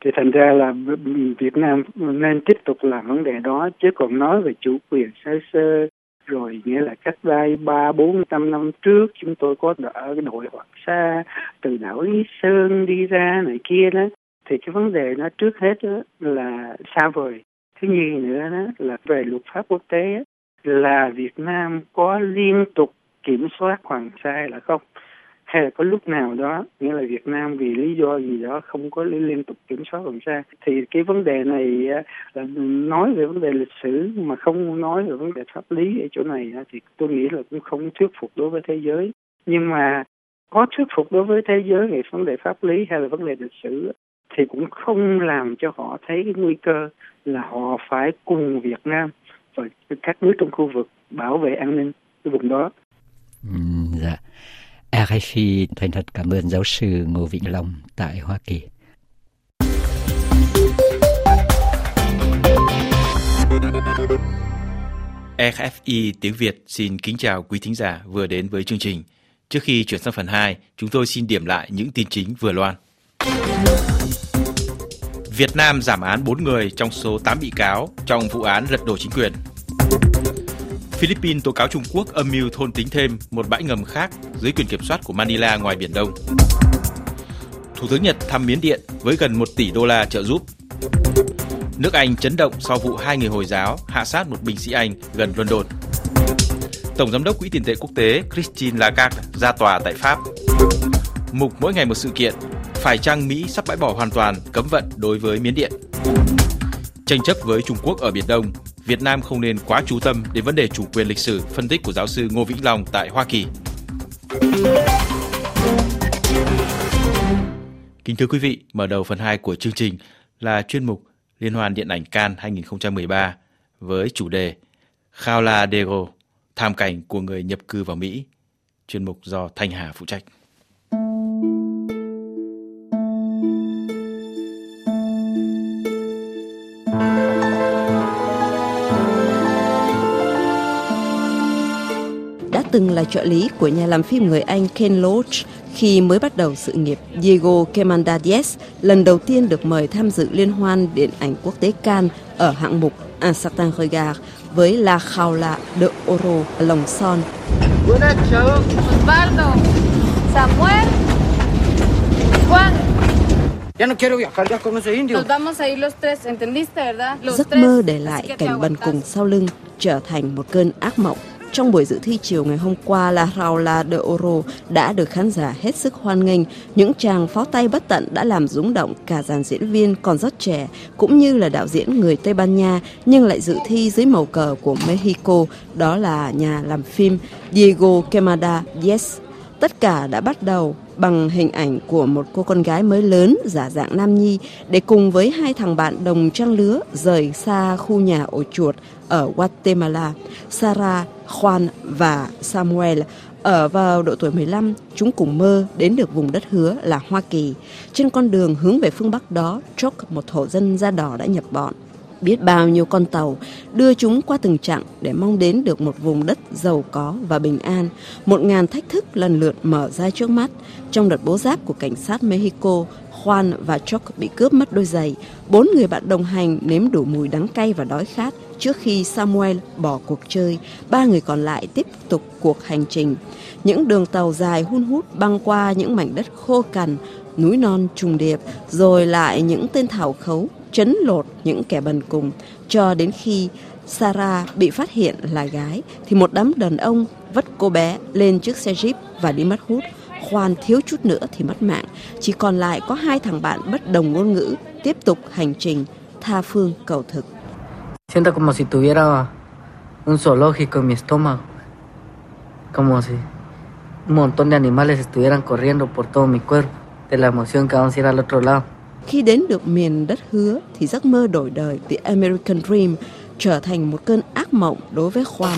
Thì thành ra là Việt Nam nên tiếp tục làm vấn đề đó, chứ còn nói về chủ quyền sơ sơ, rồi nghĩa là cách đây ba bốn trăm năm trước chúng tôi có đỡ đội Hoàng Sa từ đảo Lý Sơn đi ra này kia đó, thì cái vấn đề nó trước hết đó là xa vời. Thứ nhì nữa đó là về luật pháp quốc tế đó, là Việt Nam có liên tục kiểm soát Hoàng Sa hay là không, hay là có lúc nào đó nghĩa là Việt Nam vì lý do gì đó không có liên tục kiểm soát Hoàng Sa. Thì cái vấn đề này là nói về vấn đề lịch sử mà không nói về vấn đề pháp lý ở chỗ này thì tôi nghĩ là cũng không thuyết phục đối với thế giới. Nhưng mà có thuyết phục đối với thế giới về vấn đề pháp lý hay là vấn đề lịch sử thì cũng không làm cho họ thấy cái nguy cơ là họ phải cùng Việt Nam và các nước trong khu vực bảo vệ an ninh cái vùng đó. Ừ, dạ. rờ ép i thành thật cảm ơn giáo sư Ngô Vĩnh Long tại Hoa Kỳ. rờ ép i tiếng Việt xin kính chào quý thính giả vừa đến với chương trình. Trước khi chuyển sang phần hai, chúng tôi xin điểm lại những tin chính vừa loan. Việt Nam giảm án bốn người trong số tám bị cáo trong vụ án lật đổ chính quyền. Philippines tố cáo Trung Quốc âm mưu thôn tính thêm một bãi ngầm khác dưới quyền kiểm soát của Manila ngoài Biển Đông. Thủ tướng Nhật thăm Miến Điện với gần một tỷ đô la trợ giúp. Nước Anh chấn động sau vụ hai người Hồi giáo hạ sát một binh sĩ Anh gần London. Tổng giám đốc Quỹ tiền tệ quốc tế Christine Lagarde ra tòa tại Pháp. Mục mỗi ngày một sự kiện, phải chăng Mỹ sắp bãi bỏ hoàn toàn cấm vận đối với Miến Điện? Tranh chấp với Trung Quốc ở Biển Đông, Việt Nam không nên quá chú tâm đến vấn đề chủ quyền lịch sử, phân tích của giáo sư Ngô Vĩnh Long tại Hoa Kỳ. Kính thưa quý vị, mở đầu phần hai của chương trình là chuyên mục Liên hoan Điện ảnh Cannes hai không một ba với chủ đề Khaula Dego, thảm cảnh của người nhập cư vào Mỹ. Chuyên mục do Thanh Hà phụ trách. Từng là trợ lý của nhà làm phim người Anh Ken Loach khi mới bắt đầu sự nghiệp, Diego Quemada Diaz lần đầu tiên được mời tham dự liên hoan điện ảnh quốc tế Cannes ở hạng mục Un certain regard với La Jaula de Oro Lồng Son. Osvaldo, Samuel, Juan. Giấc mơ để lại cảnh bần cùng sau lưng trở thành một cơn ác mộng. Trong buổi dự thi chiều ngày hôm qua, La Jaula de Oro đã được khán giả hết sức hoan nghênh. Những tràng pháo tay bất tận đã làm rung động cả dàn diễn viên còn rất trẻ, cũng như là đạo diễn người Tây Ban Nha, nhưng lại dự thi dưới màu cờ của Mexico, đó là nhà làm phim Diego Quemada Diaz. Tất cả đã bắt đầu bằng hình ảnh của một cô con gái mới lớn giả dạng nam nhi để cùng với hai thằng bạn đồng trang lứa rời xa khu nhà ổ chuột ở Guatemala. Sarah, Juan và Samuel ở vào độ tuổi mười lăm, chúng cùng mơ đến được vùng đất hứa là Hoa Kỳ. Trên con đường hướng về phương Bắc đó, Chuck, một thổ dân da đỏ đã nhập bọn. Biết bao nhiêu con tàu đưa chúng qua từng chặng để mong đến được một vùng đất giàu có và bình an. Một ngàn thách thức lần lượt mở ra trước mắt. Trong đợt bố giáp của cảnh sát Mexico, Juan và Chuck bị cướp mất đôi giày. Bốn người bạn đồng hành nếm đủ mùi đắng cay và đói khát trước khi Samuel bỏ cuộc chơi. Ba người còn lại tiếp tục cuộc hành trình. Những đường tàu dài hun hút băng qua những mảnh đất khô cằn, núi non trùng điệp, rồi lại những tên thảo khấu trấn lột những kẻ bần cùng, cho đến khi Sarah bị phát hiện là gái thì một đám đàn ông vất cô bé lên chiếc xe jeep và đi mất hút. Juan thiếu chút nữa thì mất mạng, chỉ còn lại có hai thằng bạn bất đồng ngôn ngữ tiếp tục hành trình tha phương cầu thực. Siento como si tuviera un zoológico en mi estómago, como si un montón de animales estuvieran corriendo por todo mi cuerpo de la emoción que vamos a ir al otro lado. Khi đến được miền đất hứa thì giấc mơ đổi đời, The American Dream, trở thành một cơn ác mộng đối với Juan.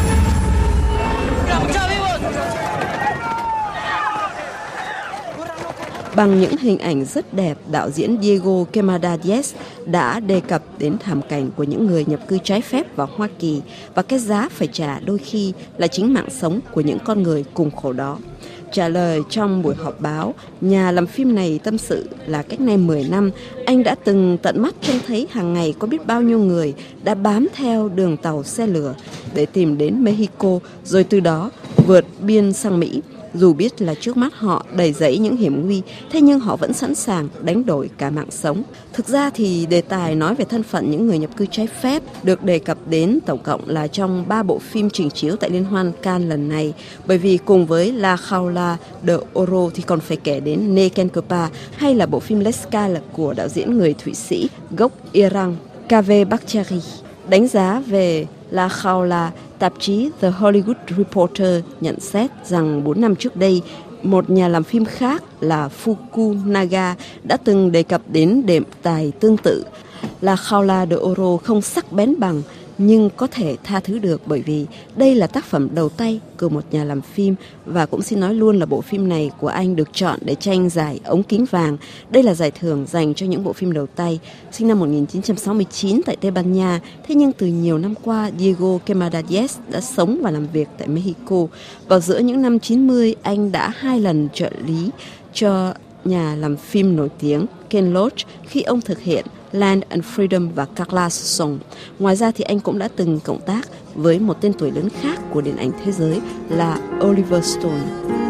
Bằng những hình ảnh rất đẹp, đạo diễn Diego Quemada Diaz đã đề cập đến thảm cảnh của những người nhập cư trái phép vào Hoa Kỳ và cái giá phải trả đôi khi là chính mạng sống của những con người cùng khổ đó. Trả lời trong buổi họp báo, nhà làm phim này tâm sự là cách nay mười năm, anh đã từng tận mắt trông thấy hàng ngày có biết bao nhiêu người đã bám theo đường tàu xe lửa để tìm đến Mexico, rồi từ đó vượt biên sang Mỹ. Dù biết là trước mắt họ đầy rẫy những hiểm nguy, thế nhưng họ vẫn sẵn sàng đánh đổi cả mạng sống. Thực ra thì đề tài nói về thân phận những người nhập cư trái phép được đề cập đến tổng cộng là trong ba bộ phim trình chiếu tại Liên hoan Cannes lần này, bởi vì cùng với La Jaula de Oro thì còn phải kể đến Ne Ken Kepa hay là bộ phim L'Escale của đạo diễn người Thụy Sĩ gốc Iran Kaveh Bakhtiari. Đánh giá về La Jaula, tạp chí The Hollywood Reporter nhận xét rằng bốn năm trước đây, một nhà làm phim khác là Fukunaga đã từng đề cập đến đề tài tương tự. La Jaula de Oro không sắc bén bằng, nhưng có thể tha thứ được bởi vì đây là tác phẩm đầu tay của một nhà làm phim, và cũng xin nói luôn là bộ phim này của anh được chọn để tranh giải ống kính vàng. Đây là giải thưởng dành cho những bộ phim đầu tay. Sinh năm một nghìn chín trăm sáu mươi chín tại Tây Ban Nha, thế nhưng từ nhiều năm qua Diego Quemadalles đã sống và làm việc tại Mexico. Vào giữa những năm chín mươi, anh đã hai lần trợ lý cho nhà làm phim nổi tiếng Ken Loach khi ông thực hiện Land and Freedom và Carla's Song. Ngoài ra thì anh cũng đã từng cộng tác với một tên tuổi lớn khác của điện ảnh thế giới là Oliver Stone.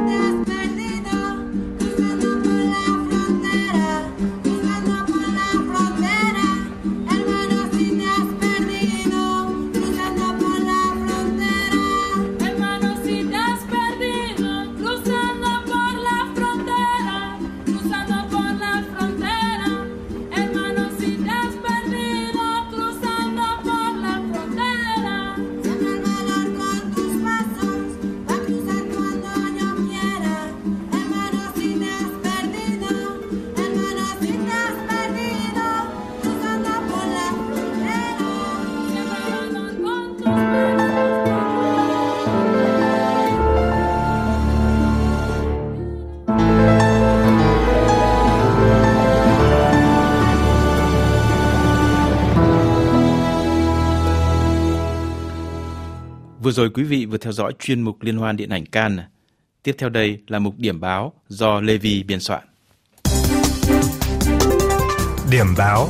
Vừa rồi quý vị vừa theo dõi chuyên mục Liên hoan Điện ảnh Cannes. Tiếp theo đây là mục điểm báo do Lê Vi biên soạn. Điểm báo.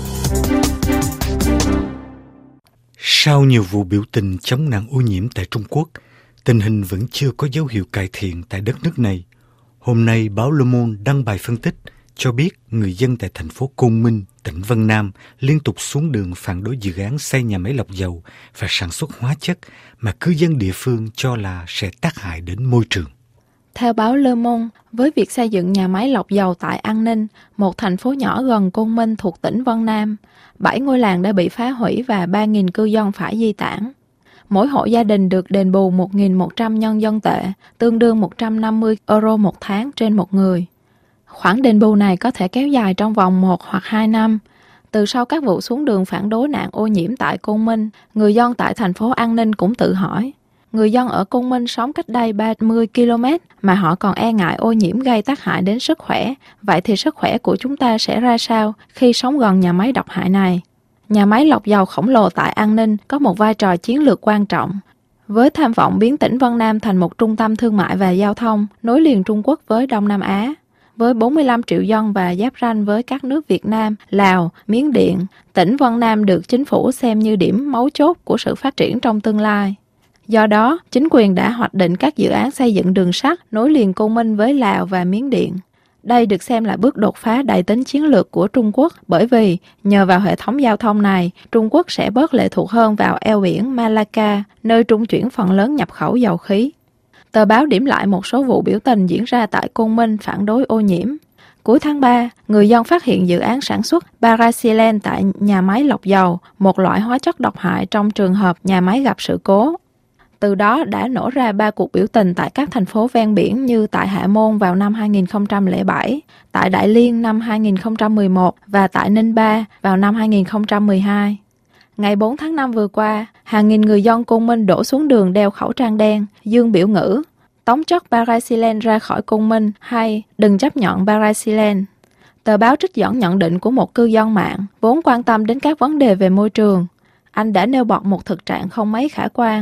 Sau nhiều vụ biểu tình chống nạn ô nhiễm tại Trung Quốc, tình hình vẫn chưa có dấu hiệu cải thiện tại đất nước này. Hôm nay, báo Le Monde đăng bài phân tích cho biết người dân tại thành phố Côn Minh, tỉnh Vân Nam liên tục xuống đường phản đối dự án xây nhà máy lọc dầu và sản xuất hóa chất mà cư dân địa phương cho là sẽ tác hại đến môi trường. Theo báo Le Monde, với việc xây dựng nhà máy lọc dầu tại An Ninh, một thành phố nhỏ gần Côn Minh thuộc tỉnh Vân Nam, bảy ngôi làng đã bị phá hủy và ba nghìn cư dân phải di tản. Mỗi hộ gia đình được đền bù một nghìn một trăm nhân dân tệ, tương đương một trăm năm mươi euro một tháng trên một người. Khoản đền bù này có thể kéo dài trong vòng một hoặc hai năm. Từ sau các vụ xuống đường phản đối nạn ô nhiễm tại Côn Minh, người dân tại thành phố An Ninh cũng tự hỏi, người dân ở Côn Minh sống cách đây ba mươi ki lô mét mà họ còn e ngại ô nhiễm gây tác hại đến sức khỏe. Vậy thì sức khỏe của chúng ta sẽ ra sao khi sống gần nhà máy độc hại này? Nhà máy lọc dầu khổng lồ tại An Ninh có một vai trò chiến lược quan trọng, với tham vọng biến tỉnh Vân Nam thành một trung tâm thương mại và giao thông, nối liền Trung Quốc với Đông Nam Á. Với bốn mươi lăm triệu dân và giáp ranh với các nước Việt Nam, Lào, Miến Điện, tỉnh Vân Nam được chính phủ xem như điểm mấu chốt của sự phát triển trong tương lai. Do đó, chính quyền đã hoạch định các dự án xây dựng đường sắt nối liền Côn Minh với Lào và Miến Điện. Đây được xem là bước đột phá đầy tính chiến lược của Trung Quốc, bởi vì nhờ vào hệ thống giao thông này, Trung Quốc sẽ bớt lệ thuộc hơn vào eo biển Malacca, nơi trung chuyển phần lớn nhập khẩu dầu khí. Tờ báo điểm lại một số vụ biểu tình diễn ra tại Côn Minh phản đối ô nhiễm. Cuối tháng ba, người dân phát hiện dự án sản xuất Paraxylene tại nhà máy lọc dầu, một loại hóa chất độc hại trong trường hợp nhà máy gặp sự cố. Từ đó đã nổ ra ba cuộc biểu tình tại các thành phố ven biển như tại Hạ Môn vào năm hai nghìn không trăm lẻ bảy, tại Đại Liên năm hai nghìn không trăm mười một và tại Ninh Ba vào năm hai nghìn không trăm mười hai. Ngày bốn tháng năm vừa qua, hàng nghìn người dân Côn Minh đổ xuống đường đeo khẩu trang đen, dương biểu ngữ tống chất Paraxylene ra khỏi Côn Minh hay đừng chấp nhận Paraxylene. Tờ báo trích dẫn nhận định của một cư dân mạng vốn quan tâm đến các vấn đề về môi trường. Anh đã nêu bật một thực trạng không mấy khả quan.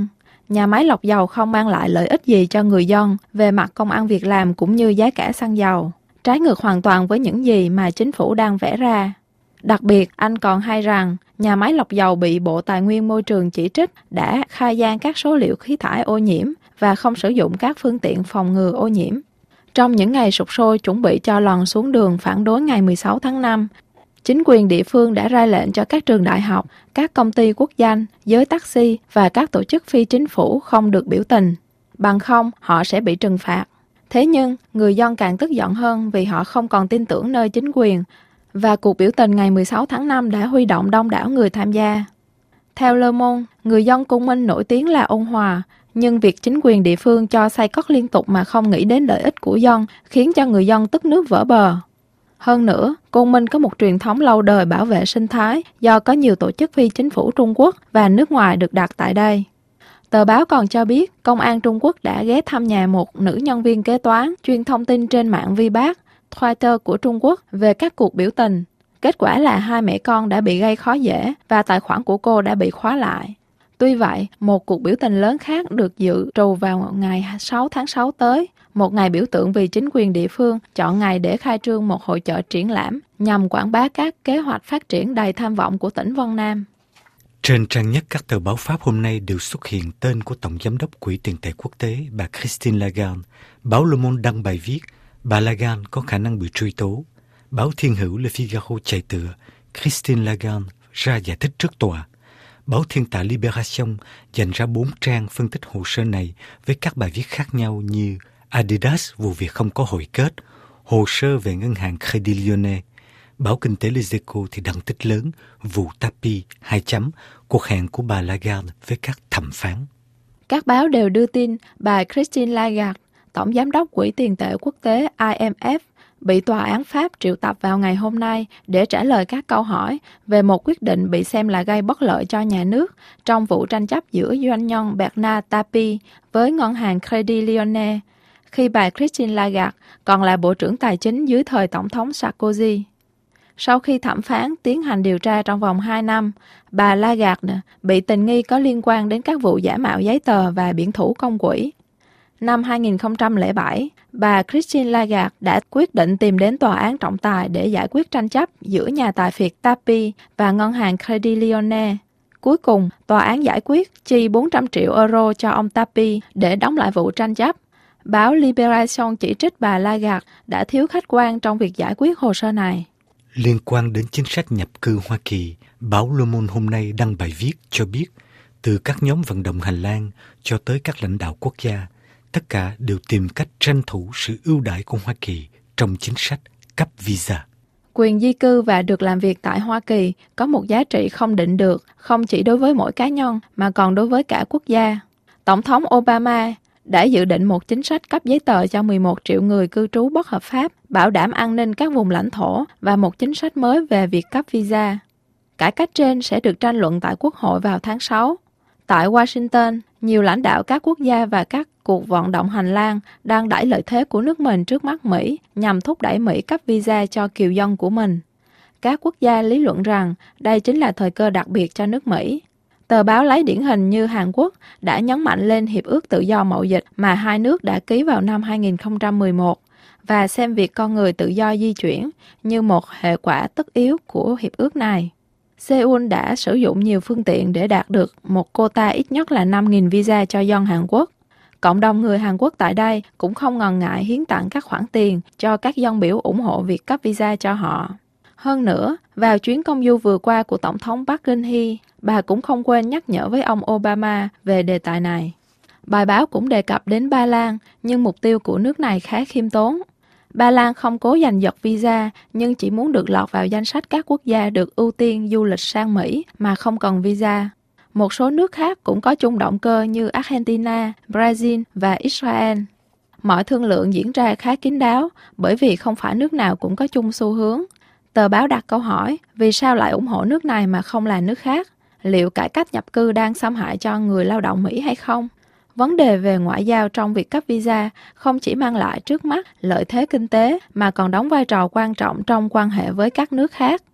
nhà máy lọc dầu không mang lại lợi ích gì cho người dân về mặt công ăn việc làm cũng như giá cả xăng dầu, trái ngược hoàn toàn với những gì mà chính phủ đang vẽ ra. Đặc biệt, anh còn hay rằng nhà máy lọc dầu bị Bộ Tài nguyên Môi trường chỉ trích đã khai gian các số liệu khí thải ô nhiễm và không sử dụng các phương tiện phòng ngừa ô nhiễm. Trong những ngày sục sôi chuẩn bị cho lòn xuống đường phản đối ngày mười sáu tháng năm, chính quyền địa phương đã ra lệnh cho các trường đại học, các công ty quốc doanh, giới taxi và các tổ chức phi chính phủ không được biểu tình. Bằng không, họ sẽ bị trừng phạt. Thế nhưng, người dân càng tức giận hơn vì họ không còn tin tưởng nơi chính quyền, và cuộc biểu tình ngày mười sáu tháng năm đã huy động đông đảo người tham gia. Theo Le Monde, người dân Côn Minh nổi tiếng là ôn hòa, nhưng việc chính quyền địa phương cho xây cất liên tục mà không nghĩ đến lợi ích của dân khiến cho người dân tức nước vỡ bờ. Hơn nữa, Côn Minh có một truyền thống lâu đời bảo vệ sinh thái do có nhiều tổ chức phi chính phủ Trung Quốc và nước ngoài được đặt tại đây. Tờ báo còn cho biết công an Trung Quốc đã ghé thăm nhà một nữ nhân viên kế toán chuyên thông tin trên mạng Vi Bác, Twitter của Trung Quốc về các cuộc biểu tình. Kết quả là hai mẹ con đã bị gây khó dễ và tài khoản của cô đã bị khóa lại. Tuy vậy, một cuộc biểu tình lớn khác được dự trù vào ngày sáu tháng sáu tới, một ngày biểu tượng vì chính quyền địa phương chọn ngày để khai trương một hội chợ triển lãm nhằm quảng bá các kế hoạch phát triển đầy tham vọng của tỉnh Vân Nam. Trên trang nhất các tờ báo Pháp hôm nay đều xuất hiện tên của Tổng Giám đốc Quỹ tiền tệ quốc tế bà Christine Lagarde. Báo Le Monde đăng bài viết bà Lagarde có khả năng bị truy tố. Báo Thiên Hữu Le Figaro chạy tựa Christine Lagarde ra giải thích trước tòa. Báo Thiên Tài Libération dành ra bốn trang phân tích hồ sơ này với các bài viết khác nhau như Adidas vụ việc không có hồi kết, hồ sơ về ngân hàng Crédit Lyonnais. Báo Kinh tế Les Echos thì đăng tích lớn vụ Tapi hai chấm cuộc hẹn của bà Lagarde với các thẩm phán. Các báo đều đưa tin bà Christine Lagarde, Tổng Giám đốc Quỹ tiền tệ quốc tế I M F, bị tòa án Pháp triệu tập vào ngày hôm nay để trả lời các câu hỏi về một quyết định bị xem là gây bất lợi cho nhà nước trong vụ tranh chấp giữa doanh nhân Bernard Tapie với ngân hàng Crédit Lyonnais, khi bà Christine Lagarde còn là Bộ trưởng Tài chính dưới thời Tổng thống Sarkozy. Sau khi thẩm phán tiến hành điều tra trong vòng hai năm, bà Lagarde bị tình nghi có liên quan đến các vụ giả mạo giấy tờ và biển thủ công quỹ. Năm hai nghìn không trăm lẻ bảy, bà Christine Lagarde đã quyết định tìm đến tòa án trọng tài để giải quyết tranh chấp giữa nhà tài phiệt Tapie và ngân hàng Crédit Lyonnais. Cuối cùng, tòa án giải quyết chi bốn trăm triệu euro cho ông Tapie để đóng lại vụ tranh chấp. Báo Libération chỉ trích bà Lagarde đã thiếu khách quan trong việc giải quyết hồ sơ này. Liên quan đến chính sách nhập cư Hoa Kỳ, báo Le Monde hôm nay đăng bài viết cho biết từ các nhóm vận động hành lang cho tới các lãnh đạo quốc gia, tất cả đều tìm cách tranh thủ sự ưu đãi của Hoa Kỳ trong chính sách cấp visa. Quyền di cư và được làm việc tại Hoa Kỳ có một giá trị không định được, không chỉ đối với mỗi cá nhân mà còn đối với cả quốc gia. Tổng thống Obama đã dự định một chính sách cấp giấy tờ cho mười một triệu người cư trú bất hợp pháp, bảo đảm an ninh các vùng lãnh thổ và một chính sách mới về việc cấp visa. Cải cách trên sẽ được tranh luận tại Quốc hội vào tháng sáu. Tại Washington, nhiều lãnh đạo các quốc gia và các cuộc vận động hành lang đang đẩy lợi thế của nước mình trước mắt Mỹ nhằm thúc đẩy Mỹ cấp visa cho kiều dân của mình. Các quốc gia lý luận rằng đây chính là thời cơ đặc biệt cho nước Mỹ. Tờ báo lấy điển hình như Hàn Quốc đã nhấn mạnh lên Hiệp ước Tự do Mậu dịch mà hai nước đã ký vào năm hai nghìn không trăm mười một và xem việc con người tự do di chuyển như một hệ quả tất yếu của hiệp ước này. Seoul đã sử dụng nhiều phương tiện để đạt được một quota ít nhất là năm nghìn visa cho dân Hàn Quốc. Cộng đồng người Hàn Quốc tại đây cũng không ngần ngại hiến tặng các khoản tiền cho các dân biểu ủng hộ việc cấp visa cho họ. Hơn nữa, vào chuyến công du vừa qua của Tổng thống Park Geun-hye, bà cũng không quên nhắc nhở với ông Obama về đề tài này. Bài báo cũng đề cập đến Ba Lan, nhưng mục tiêu của nước này khá khiêm tốn. Ba Lan không cố giành giật visa, nhưng chỉ muốn được lọt vào danh sách các quốc gia được ưu tiên du lịch sang Mỹ mà không cần visa. Một số nước khác cũng có chung động cơ như Argentina, Brazil và Israel. Mọi thương lượng diễn ra khá kín đáo bởi vì không phải nước nào cũng có chung xu hướng. Tờ báo đặt câu hỏi vì sao lại ủng hộ nước này mà không là nước khác? Liệu cải cách nhập cư đang xâm hại cho người lao động Mỹ hay không? Vấn đề về ngoại giao trong việc cấp visa không chỉ mang lại trước mắt lợi thế kinh tế mà còn đóng vai trò quan trọng trong quan hệ với các nước khác.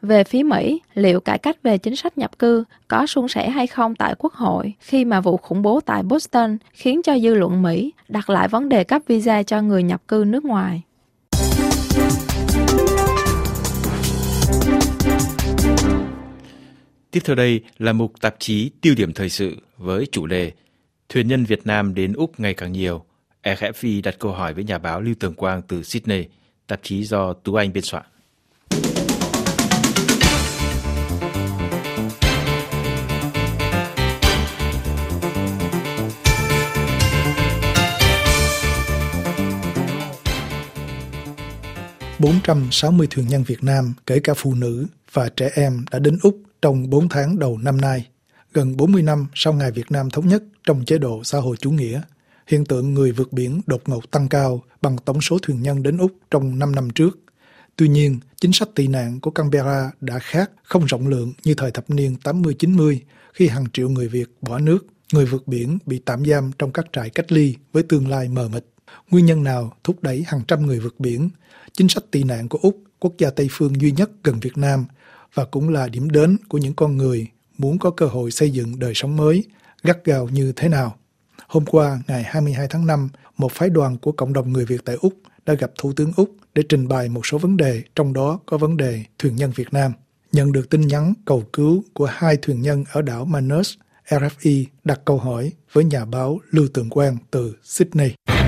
Về phía Mỹ, liệu cải cách về chính sách nhập cư có suôn sẻ hay không tại Quốc hội khi mà vụ khủng bố tại Boston khiến cho dư luận Mỹ đặt lại vấn đề cấp visa cho người nhập cư nước ngoài? Tiếp theo đây là mục tạp chí Tiêu điểm thời sự với chủ đề Thuyền nhân Việt Nam đến Úc ngày càng nhiều. rờ ép pê đặt câu hỏi với nhà báo Lưu Tường Quang từ Sydney, tạp chí do Tú Anh biên soạn. bốn trăm sáu mươi thuyền nhân Việt Nam, kể cả phụ nữ và trẻ em đã đến Úc trong bốn tháng đầu năm nay. Gần bốn mươi năm sau ngày Việt Nam thống nhất trong chế độ xã hội chủ nghĩa, hiện tượng người vượt biển đột ngột tăng cao bằng tổng số thuyền nhân đến Úc trong năm năm trước. Tuy nhiên, chính sách tị nạn của Canberra đã khác, không rộng lượng như thời thập niên tám mươi chín mươi khi hàng triệu người Việt bỏ nước, người vượt biển bị tạm giam trong các trại cách ly với tương lai mờ mịt. Nguyên nhân nào thúc đẩy hàng trăm người vượt biển? Chính sách tị nạn của Úc, quốc gia Tây phương duy nhất gần Việt Nam, và cũng là điểm đến của những con người muốn có cơ hội xây dựng đời sống mới, gắt gao như thế nào? Hôm qua, ngày hai mươi hai tháng năm, một phái đoàn của cộng đồng người Việt tại Úc đã gặp Thủ tướng Úc để trình bày một số vấn đề, trong đó có vấn đề thuyền nhân Việt Nam. Nhận được tin nhắn cầu cứu của hai thuyền nhân ở đảo Manus, rờ ép pê đặt câu hỏi với nhà báo Lưu Tường Quang từ Sydney.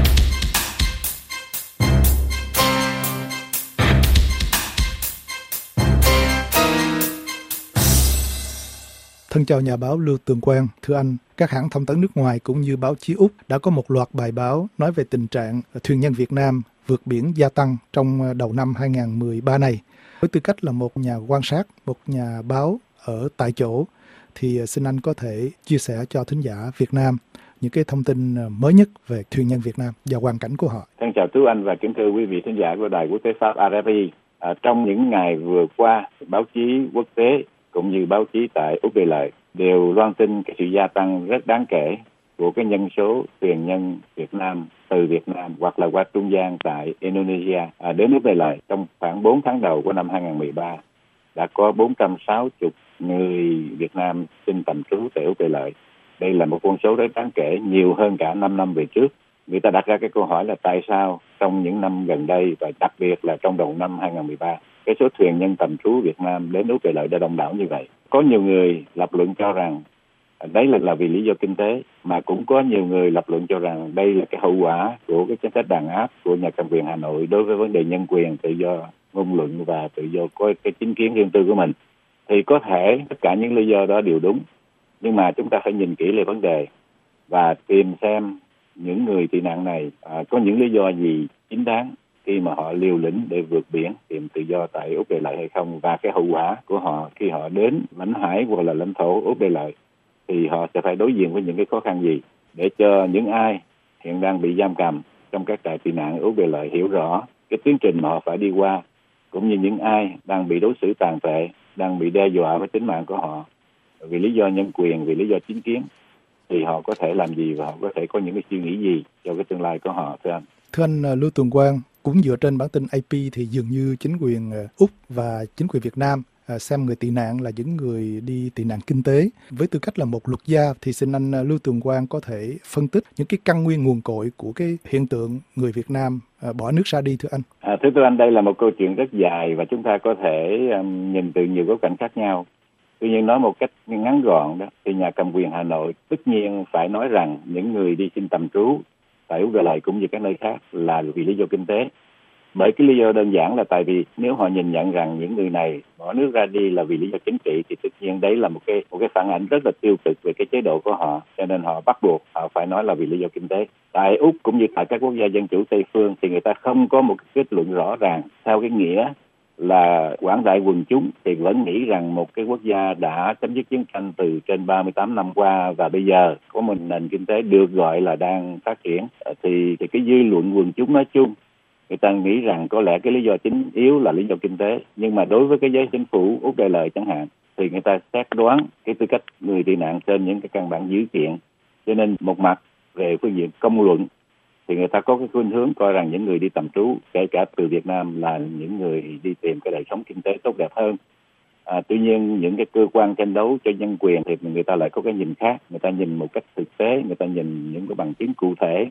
Thân chào nhà báo Lưu Tường Quang. Thưa anh, các hãng thông tấn nước ngoài cũng như báo chí Úc đã có một loạt bài báo nói về tình trạng thuyền nhân Việt Nam vượt biển gia tăng trong đầu năm hai không một ba này. Với tư cách là một nhà quan sát, một nhà báo ở tại chỗ, thì xin anh có thể chia sẻ cho thính giả Việt Nam những cái thông tin mới nhất về thuyền nhân Việt Nam và hoàn cảnh của họ. Thân chào Tú Anh và kính thưa quý vị thính giả của Đài Quốc tế Pháp rờ ép pê. À, trong những ngày vừa qua, báo chí quốc tế cũng như báo chí tại Úc Lệ Lợi đều loan tin cái sự gia tăng rất đáng kể của cái nhân số thuyền nhân Việt Nam từ Việt Nam hoặc là qua trung gian tại Indonesia à, đến Úc Lệ Lợi trong khoảng bốn tháng đầu của năm hai không một ba. Đã có bốn trăm sáu mươi người Việt Nam xin tạm trú tại Úc Lệ Lợi. Đây là một con số rất đáng kể, nhiều hơn cả năm năm về trước. Người ta đặt ra cái câu hỏi là tại sao trong những năm gần đây và đặc biệt là trong đầu năm hai không một ba, cái số thuyền nhân tạm trú Việt Nam đến Úc Lệ Lợi đã đông đảo như vậy. Có nhiều người lập luận cho rằng đấy là, là vì lý do kinh tế, mà cũng có nhiều người lập luận cho rằng đây là cái hậu quả của cái chính sách đàn áp của nhà cầm quyền Hà Nội đối với vấn đề nhân quyền, tự do ngôn luận và tự do có cái chính kiến riêng tư của mình. Thì có thể tất cả những lý do đó đều đúng, nhưng mà chúng ta phải nhìn kỹ lại vấn đề và tìm xem những người tị nạn này à, có những lý do gì chính đáng khi mà họ liều lĩnh để vượt biển tìm tự do tại Úc Lệ Lợi hay không, và cái hậu quả của họ khi họ đến lãnh hải hoặc là lãnh thổ Úc Lệ Lợi thì họ sẽ phải đối diện với những cái khó khăn gì, để cho những ai hiện đang bị giam cầm trong các trại tị nạn ở Úc Lệ Lợi hiểu rõ cái tiến trình mà họ phải đi qua, cũng như những ai đang bị đối xử tàn tệ, đang bị đe dọa với tính mạng của họ vì lý do nhân quyền, vì lý do chính kiến, thì họ có thể làm gì và họ có thể có những cái suy nghĩ gì cho cái tương lai của họ, thưa anh. Thưa anh Lưu Tường Quang, cũng dựa trên bản tin a pê thì dường như chính quyền Úc và chính quyền Việt Nam xem người tị nạn là những người đi tị nạn kinh tế. Với tư cách là một luật gia thì xin anh Lưu Tường Quang có thể phân tích những cái căn nguyên nguồn cội của cái hiện tượng người Việt Nam bỏ nước ra đi, thưa anh. À, thưa anh, đây là một câu chuyện rất dài và chúng ta có thể um, nhìn từ nhiều góc cạnh khác nhau. Tuy nhiên nói một cách ngắn gọn đó, thì nhà cầm quyền Hà Nội tất nhiên phải nói rằng những người đi xin tạm trú tại Úc Lệ Lợi cũng như các nơi khác là vì lý do kinh tế. Bởi cái lý do đơn giản là tại vì nếu họ nhìn nhận rằng những người này bỏ nước ra đi là vì lý do chính trị thì tất nhiên đấy là một cái một cái phản ảnh rất là tiêu cực về cái chế độ của họ, cho nên họ bắt buộc họ phải nói là vì lý do kinh tế. Tại Úc cũng như tại các quốc gia dân chủ Tây phương thì người ta không có một cái kết luận rõ ràng theo cái nghĩa là quảng đại quần chúng thì vẫn nghĩ rằng một cái quốc gia đã chấm dứt chiến tranh từ trên ba mươi tám năm qua và bây giờ có một nền kinh tế được gọi là đang phát triển, thì thì cái dư luận quần chúng nói chung người ta nghĩ rằng có lẽ cái lý do chính yếu là lý do kinh tế. Nhưng mà đối với cái giới chính phủ Úc Lệ Lợi chẳng hạn thì người ta xét đoán cái tư cách người tị nạn trên những cái căn bản dữ kiện, cho nên một mặt về phương diện công luận thì người ta có cái khuynh hướng coi rằng những người đi tạm trú kể cả từ Việt Nam là những người đi tìm cái đời sống kinh tế tốt đẹp hơn. À, tuy nhiên những cái cơ quan tranh đấu cho nhân quyền thì người ta lại có cái nhìn khác, người ta nhìn một cách thực tế, người ta nhìn những cái bằng chứng cụ thể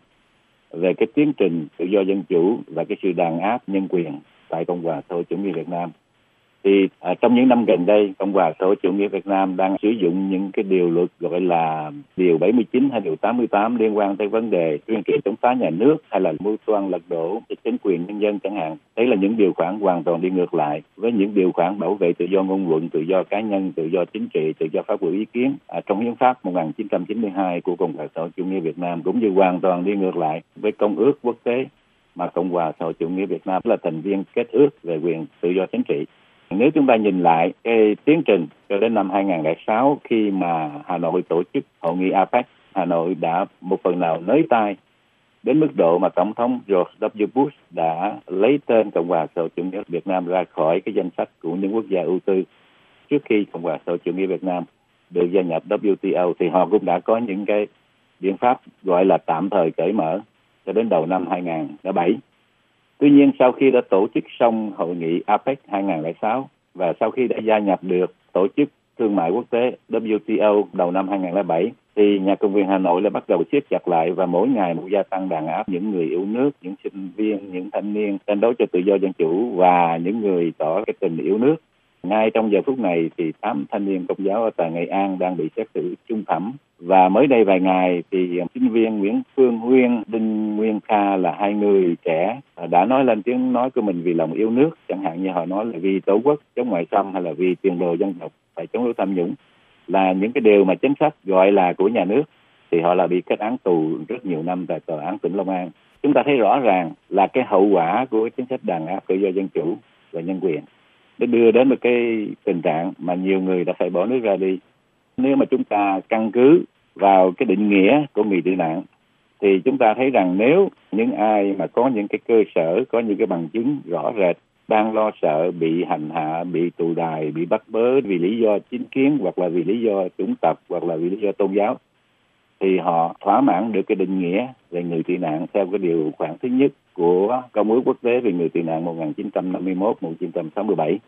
về cái tiến trình tự do dân chủ và cái sự đàn áp nhân quyền tại Cộng hòa xã hội chủ nghĩa Việt Nam. Thì à, trong những năm gần đây, Cộng hòa xã hội chủ nghĩa Việt Nam đang sử dụng những cái điều luật gọi là điều bảy mươi chín hay điều tám mươi tám liên quan tới vấn đề tuyên truyền chống phá nhà nước hay là mưu toan lật đổ chính quyền nhân dân chẳng hạn. Đấy là những điều khoản hoàn toàn đi ngược lại với những điều khoản bảo vệ tự do ngôn luận, tự do cá nhân, tự do chính trị, tự do phát biểu ý kiến à, trong hiến pháp một nghìn chín trăm chín mươi hai của Cộng hòa xã hội chủ nghĩa Việt Nam, cũng như hoàn toàn đi ngược lại với công ước quốc tế mà Cộng hòa xã hội chủ nghĩa Việt Nam là thành viên kết ước về quyền tự do chính trị. Nếu chúng ta nhìn lại cái tiến trình cho đến năm hai nghìn không trăm lẻ sáu khi mà Hà Nội tổ chức hội nghị a pếch, Hà Nội đã một phần nào nới tay đến mức độ mà Tổng thống George W. Bush đã lấy tên Cộng hòa xã hội chủ nghĩa Việt Nam ra khỏi cái danh sách của những quốc gia ưu tư. Trước khi Cộng hòa xã hội chủ nghĩa Việt Nam được gia nhập W T O thì họ cũng đã có những cái biện pháp gọi là tạm thời cởi mở cho đến đầu năm hai nghìn không trăm lẻ bảy. Tuy nhiên sau khi đã tổ chức xong hội nghị a pếch hai nghìn không trăm lẻ sáu và sau khi đã gia nhập được tổ chức thương mại quốc tế W T O đầu năm hai nghìn không trăm lẻ bảy thì nhà cầm quyền Hà Nội đã bắt đầu siết chặt lại và mỗi ngày một gia tăng đàn áp những người yêu nước, những sinh viên, những thanh niên tranh đấu cho tự do dân chủ và những người tỏ cái tình yêu nước. Ngay trong giờ phút này thì tám thanh niên Công giáo ở tại Nghệ An đang bị xét xử chung thẩm. Và mới đây vài ngày thì sinh viên Nguyễn Phương Huyên, Đinh Nguyên Kha là hai người trẻ đã nói lên tiếng nói của mình vì lòng yêu nước. Chẳng hạn như họ nói là vì tổ quốc chống ngoại xâm hay là vì tiền đồ dân tộc phải chống đối tham nhũng. Là những cái điều mà chính sách gọi là của nhà nước thì họ là bị kết án tù rất nhiều năm tại tòa án tỉnh Long An. Chúng ta thấy rõ ràng là cái hậu quả của chính sách đàn áp tự do dân chủ và nhân quyền để đưa đến một cái tình trạng mà nhiều người đã phải bỏ nước ra đi. Nếu mà chúng ta căn cứ vào cái định nghĩa của người tị nạn thì chúng ta thấy rằng nếu những ai mà có những cái cơ sở, có những cái bằng chứng rõ rệt đang lo sợ bị hành hạ, bị tù đày, bị bắt bớ vì lý do chính kiến hoặc là vì lý do chủng tộc hoặc là vì lý do tôn giáo thì họ thỏa mãn được cái định nghĩa về người tị nạn theo cái điều khoản thứ nhất của Công ước quốc tế về người tị nạn một nghìn chín trăm năm mươi mốt đến một nghìn chín trăm sáu mươi bảy.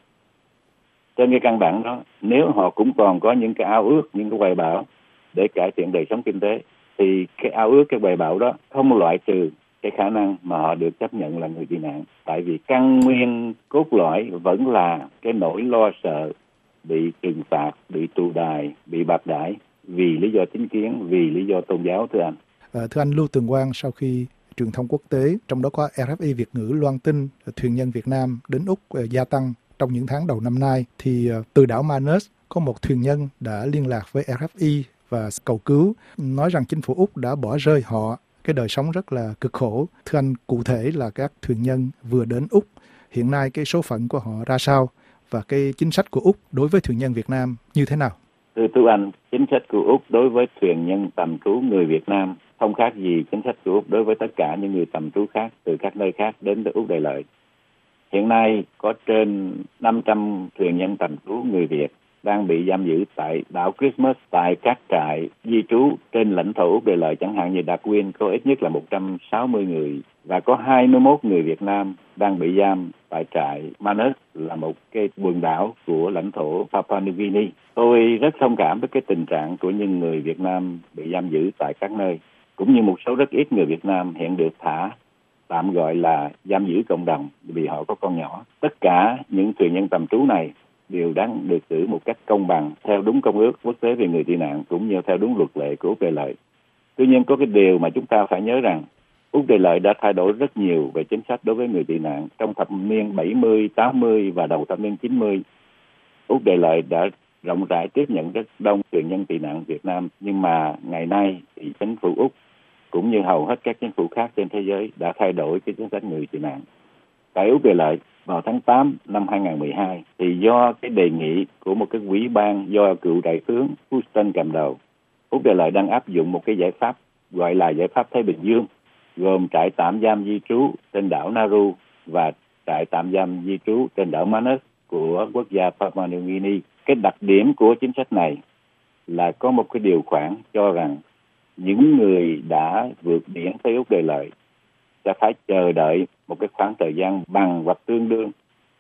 Trên cái căn bản đó, nếu họ cũng còn có những cái ao ước, những cái hoài bão để cải thiện đời sống kinh tế thì cái ao ước, cái hoài bão đó không loại trừ cái khả năng mà họ được chấp nhận là người tị nạn. Tại vì căn nguyên cốt lõi vẫn là cái nỗi lo sợ bị trừng phạt, bị tù đày, bị bạc đãi vì lý do chính kiến, vì lý do tôn giáo, thưa anh. À, thưa anh Lưu Tường Quang, sau khi truyền thông quốc tế, trong đó có R F I Việt ngữ loan tin thuyền nhân Việt Nam đến Úc uh, gia tăng trong những tháng đầu năm nay, thì uh, từ đảo Manus có một thuyền nhân đã liên lạc với R F I và cầu cứu, nói rằng chính phủ Úc đã bỏ rơi họ, cái đời sống rất là cực khổ. Thưa anh, cụ thể là các thuyền nhân vừa đến Úc, hiện nay cái số phận của họ ra sao và cái chính sách của Úc đối với thuyền nhân Việt Nam như thế nào? Thưa thưa anh, chính sách của Úc đối với thuyền nhân tạm trú người Việt Nam không khác gì chính sách của Úc đối với tất cả những người tạm trú khác từ các nơi khác đến từ Úc Đại Lợi. Hiện nay có trên năm trăm thuyền nhân tạm trú người Việt đang bị giam giữ tại đảo Christmas, tại các trại di trú trên lãnh thổ Úc Đại Lợi, chẳng hạn như Darwin có ít nhất là một trăm sáu mươi người và có hai mươi mốt người Việt Nam đang bị giam tại trại Manus, là một cái quần đảo của lãnh thổ Papua New Guinea. Tôi rất thông cảm với cái tình trạng của những người Việt Nam bị giam giữ tại các nơi, cũng như một số rất ít người Việt Nam hiện được thả, tạm gọi là giam giữ cộng đồng vì họ có con nhỏ. Tất cả những thuyền nhân tạm trú này đều đang được xử một cách công bằng theo đúng công ước quốc tế về người tị nạn cũng như theo đúng luật lệ của Úc Đại Lợi. Tuy nhiên có cái điều mà chúng ta phải nhớ rằng Úc Đại Lợi đã thay đổi rất nhiều về chính sách đối với người tị nạn. Trong thập niên bảy mươi, tám mươi và đầu thập niên chín mươi, Úc Đại Lợi đã rộng rãi tiếp nhận rất đông thuyền nhân tị nạn Việt Nam. Nhưng mà ngày nay thì chính phủ Úc cũng như hầu hết các chính phủ khác trên thế giới đã thay đổi cái chính sách người tị nạn. Tại Úc Đại Lợi vào tháng tám năm hai nghìn không trăm mười hai thì do cái đề nghị của một cái ủy ban do cựu đại tướng Houston cầm đầu, Úc Đại Lợi đang áp dụng một cái giải pháp gọi là giải pháp Thái Bình Dương, gồm trại tạm giam di trú trên đảo Nauru và trại tạm giam di trú trên đảo Manus của quốc gia Papua New Guinea. Cái đặc điểm của chính sách này là có một cái điều khoản cho rằng những người đã vượt biển tới Úc Đại Lợi sẽ phải chờ đợi một cái khoảng thời gian bằng hoặc tương đương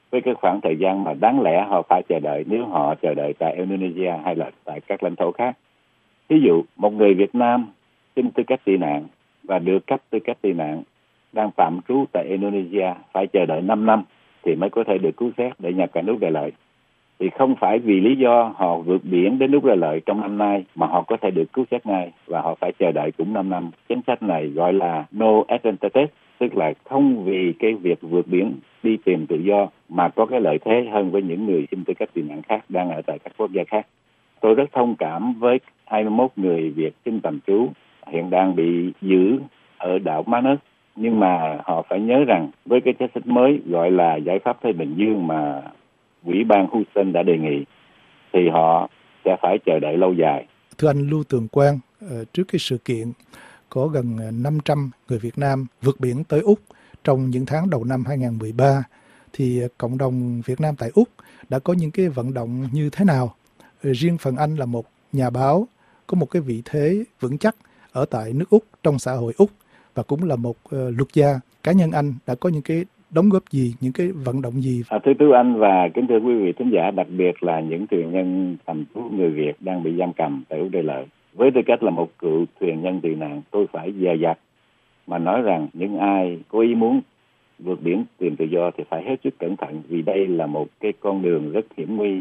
với cái khoảng thời gian mà đáng lẽ họ phải chờ đợi nếu họ chờ đợi tại Indonesia hay là tại các lãnh thổ khác. Ví dụ, một người Việt Nam xin tư cách tị nạn và được cấp tư cách tị nạn đang tạm trú tại Indonesia phải chờ đợi năm năm thì mới có thể được cứu xét để nhập cảnh Úc Đại Lợi. Thì không phải vì lý do họ vượt biển đến Úc Đại Lợi trong năm nay mà họ có thể được cứu xét ngay và họ phải chờ đợi cũng năm năm. Chính sách này gọi là no advantage, tức là không vì cái việc vượt biển đi tìm tự do mà có cái lợi thế hơn với những người xin tư cách tị nạn khác đang ở tại các quốc gia khác. Tôi rất thông cảm với hai mươi mốt người Việt xin tạm trú hiện đang bị giữ ở đảo Manus, nhưng mà họ phải nhớ rằng với cái chính sách mới gọi là giải pháp Thái Bình Dương mà Ủy ban Houston đã đề nghị thì họ sẽ phải chờ đợi lâu dài. Thưa anh Lưu Tường Quang, trước cái sự kiện có gần năm trăm người Việt Nam vượt biển tới Úc trong những tháng đầu năm hai không một ba, thì cộng đồng Việt Nam tại Úc đã có những cái vận động như thế nào? Riêng phần anh là một nhà báo có một cái vị thế vững chắc ở tại nước Úc trong xã hội Úc và cũng là một uh, luật gia, cá nhân anh đã có những cái đóng góp gì, những cái vận động gì? À, thưa Tú Anh và kính thưa quý vị thính giả, đặc biệt là những thuyền nhân tạm trú người Việt đang bị giam cầm tại Úc Đại Lợi. Với tư cách là một cựu thuyền nhân tị nạn, tôi phải dè dặt mà nói rằng những ai có ý muốn vượt biển tìm tự do thì phải hết sức cẩn thận, vì đây là một cái con đường rất hiểm nguy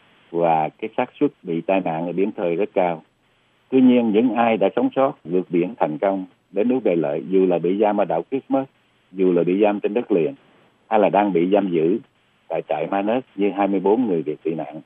và cái xác suất bị tai nạn ở biển khơi rất cao. Tuy nhiên, những ai đã sống sót vượt biển thành công đến Úc Đại Lợi, dù là bị giam ở đảo Christmas, dù là bị giam trên đất liền, hay là đang bị giam giữ tại trại Manus như hai mươi bốn người Việt tị nạn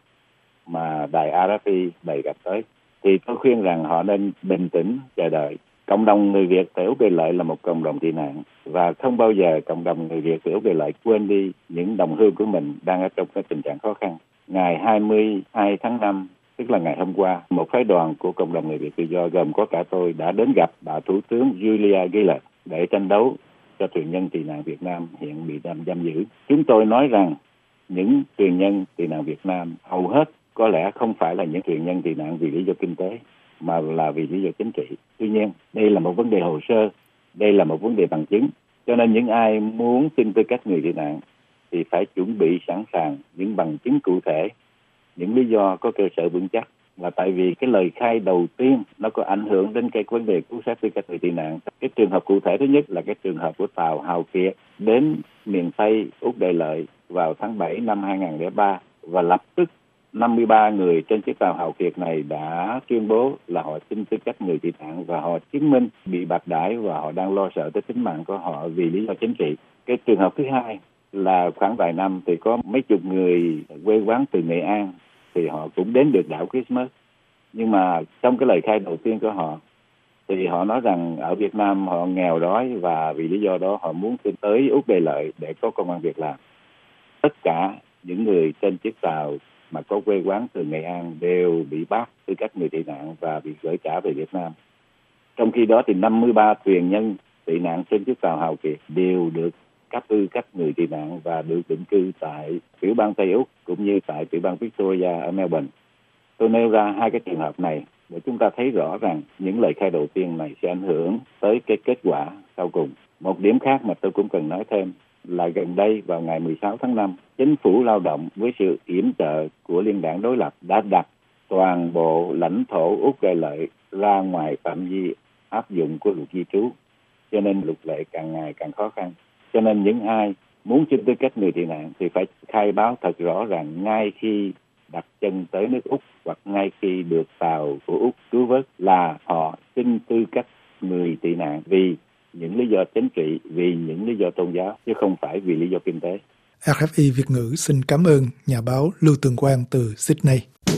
mà đài a ép pê đề cập tới, thì tôi khuyên rằng họ nên bình tĩnh chờ đợi. Cộng đồng người Việt tại Úc Đại Lợi là một cộng đồng tị nạn và không bao giờ cộng đồng người Việt tại Úc Đại Lợi quên đi những đồng hương của mình đang ở trong cái tình trạng khó khăn. Ngày hai mươi hai tháng năm, tức là ngày hôm qua, một phái đoàn của cộng đồng người Việt tự do gồm có cả tôi đã đến gặp bà Thủ tướng Julia Gillard để tranh đấu cho thuyền nhân tị nạn Việt Nam hiện bị giam giam giữ. Chúng tôi nói rằng những thuyền nhân tị nạn Việt Nam hầu hết có lẽ không phải là những thuyền nhân tị nạn vì lý do kinh tế mà là vì lý do chính trị. Tuy nhiên, đây là một vấn đề hồ sơ, đây là một vấn đề bằng chứng. Cho nên những ai muốn xin tư cách người tị nạn thì phải chuẩn bị sẵn sàng những bằng chứng cụ thể, những lý do có cơ sở vững chắc. Là tại vì cái lời khai đầu tiên nó có ảnh hưởng đến cái vấn đề cứu xét tư cách người tị nạn. Cái trường hợp cụ thể thứ nhất là cái trường hợp của tàu Hào Kiệt đến miền Tây Úc Đại Lợi vào tháng bảy năm hai không không ba và lập tức năm mươi ba người trên chiếc tàu Hào Kiệt này đã tuyên bố là họ xin tư cách người tị nạn và họ chứng minh bị bạc đãi và họ đang lo sợ tới tính mạng của họ vì lý do chính trị. Cái trường hợp thứ hai là khoảng vài năm thì có mấy chục người quê quán từ Nghệ An thì họ cũng đến được đảo Christmas. Nhưng mà trong cái lời khai đầu tiên của họ thì họ nói rằng ở Việt Nam họ nghèo đói và vì lý do đó họ muốn tới Úc Đại Lợi để có công ăn việc làm. Tất cả những người trên chiếc tàu mà có quê quán từ Nghệ An đều bị bắt tư cách người tị nạn và bị gửi trả về Việt Nam. Trong khi đó thì năm mươi ba thuyền nhân tị nạn trên chiếc tàu Hào Kiệt đều được cấp tư cách người tị nạn và được định cư tại tiểu bang Tây Úc cũng như tại tiểu bang Victoria ở Melbourne. Tôi nêu ra hai cái trường hợp này để chúng ta thấy rõ rằng những lời khai đầu tiên này sẽ ảnh hưởng tới cái kết quả sau cùng. Một điểm khác mà tôi cũng cần nói thêm là gần đây vào ngày mười sáu tháng năm, Chính phủ Lao động với sự yểm trợ của Liên đảng Đối lập đã đặt toàn bộ lãnh thổ Úc Đại Lợi ra ngoài phạm vi áp dụng của luật di trú, cho nên luật lệ càng ngày càng khó khăn. Cho nên những ai muốn xin tư cách người tị nạn thì phải khai báo thật rõ ràng ngay khi đặt chân tới nước Úc hoặc ngay khi được tàu của Úc cứu vớt là họ xin tư cách người tị nạn vì những lý do chính trị, vì những lý do tôn giáo chứ không phải vì lý do kinh tế. rờ ép i Việt ngữ xin cảm ơn nhà báo Lưu Tường Quang từ Sydney.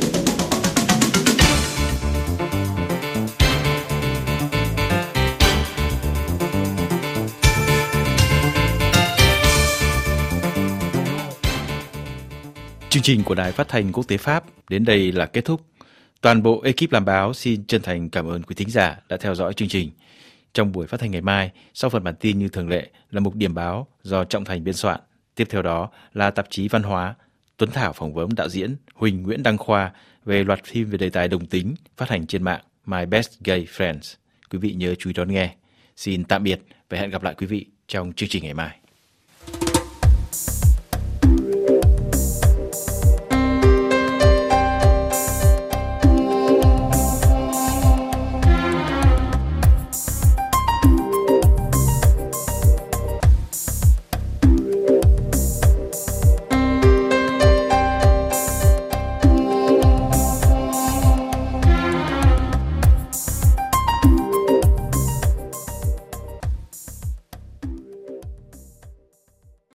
Chương trình của Đài Phát thanh Quốc tế Pháp đến đây là kết thúc. Toàn bộ ekip làm báo xin chân thành cảm ơn quý thính giả đã theo dõi chương trình. Trong buổi phát thanh ngày mai, sau phần bản tin như thường lệ là mục điểm báo do Trọng Thành biên soạn. Tiếp theo đó là tạp chí Văn hóa. Tuấn Thảo phỏng vấn đạo diễn Huỳnh Nguyễn Đăng Khoa về loạt phim về đề tài đồng tính phát hành trên mạng My Best Gay Friends. Quý vị nhớ chú ý đón nghe. Xin tạm biệt và hẹn gặp lại quý vị trong chương trình ngày mai.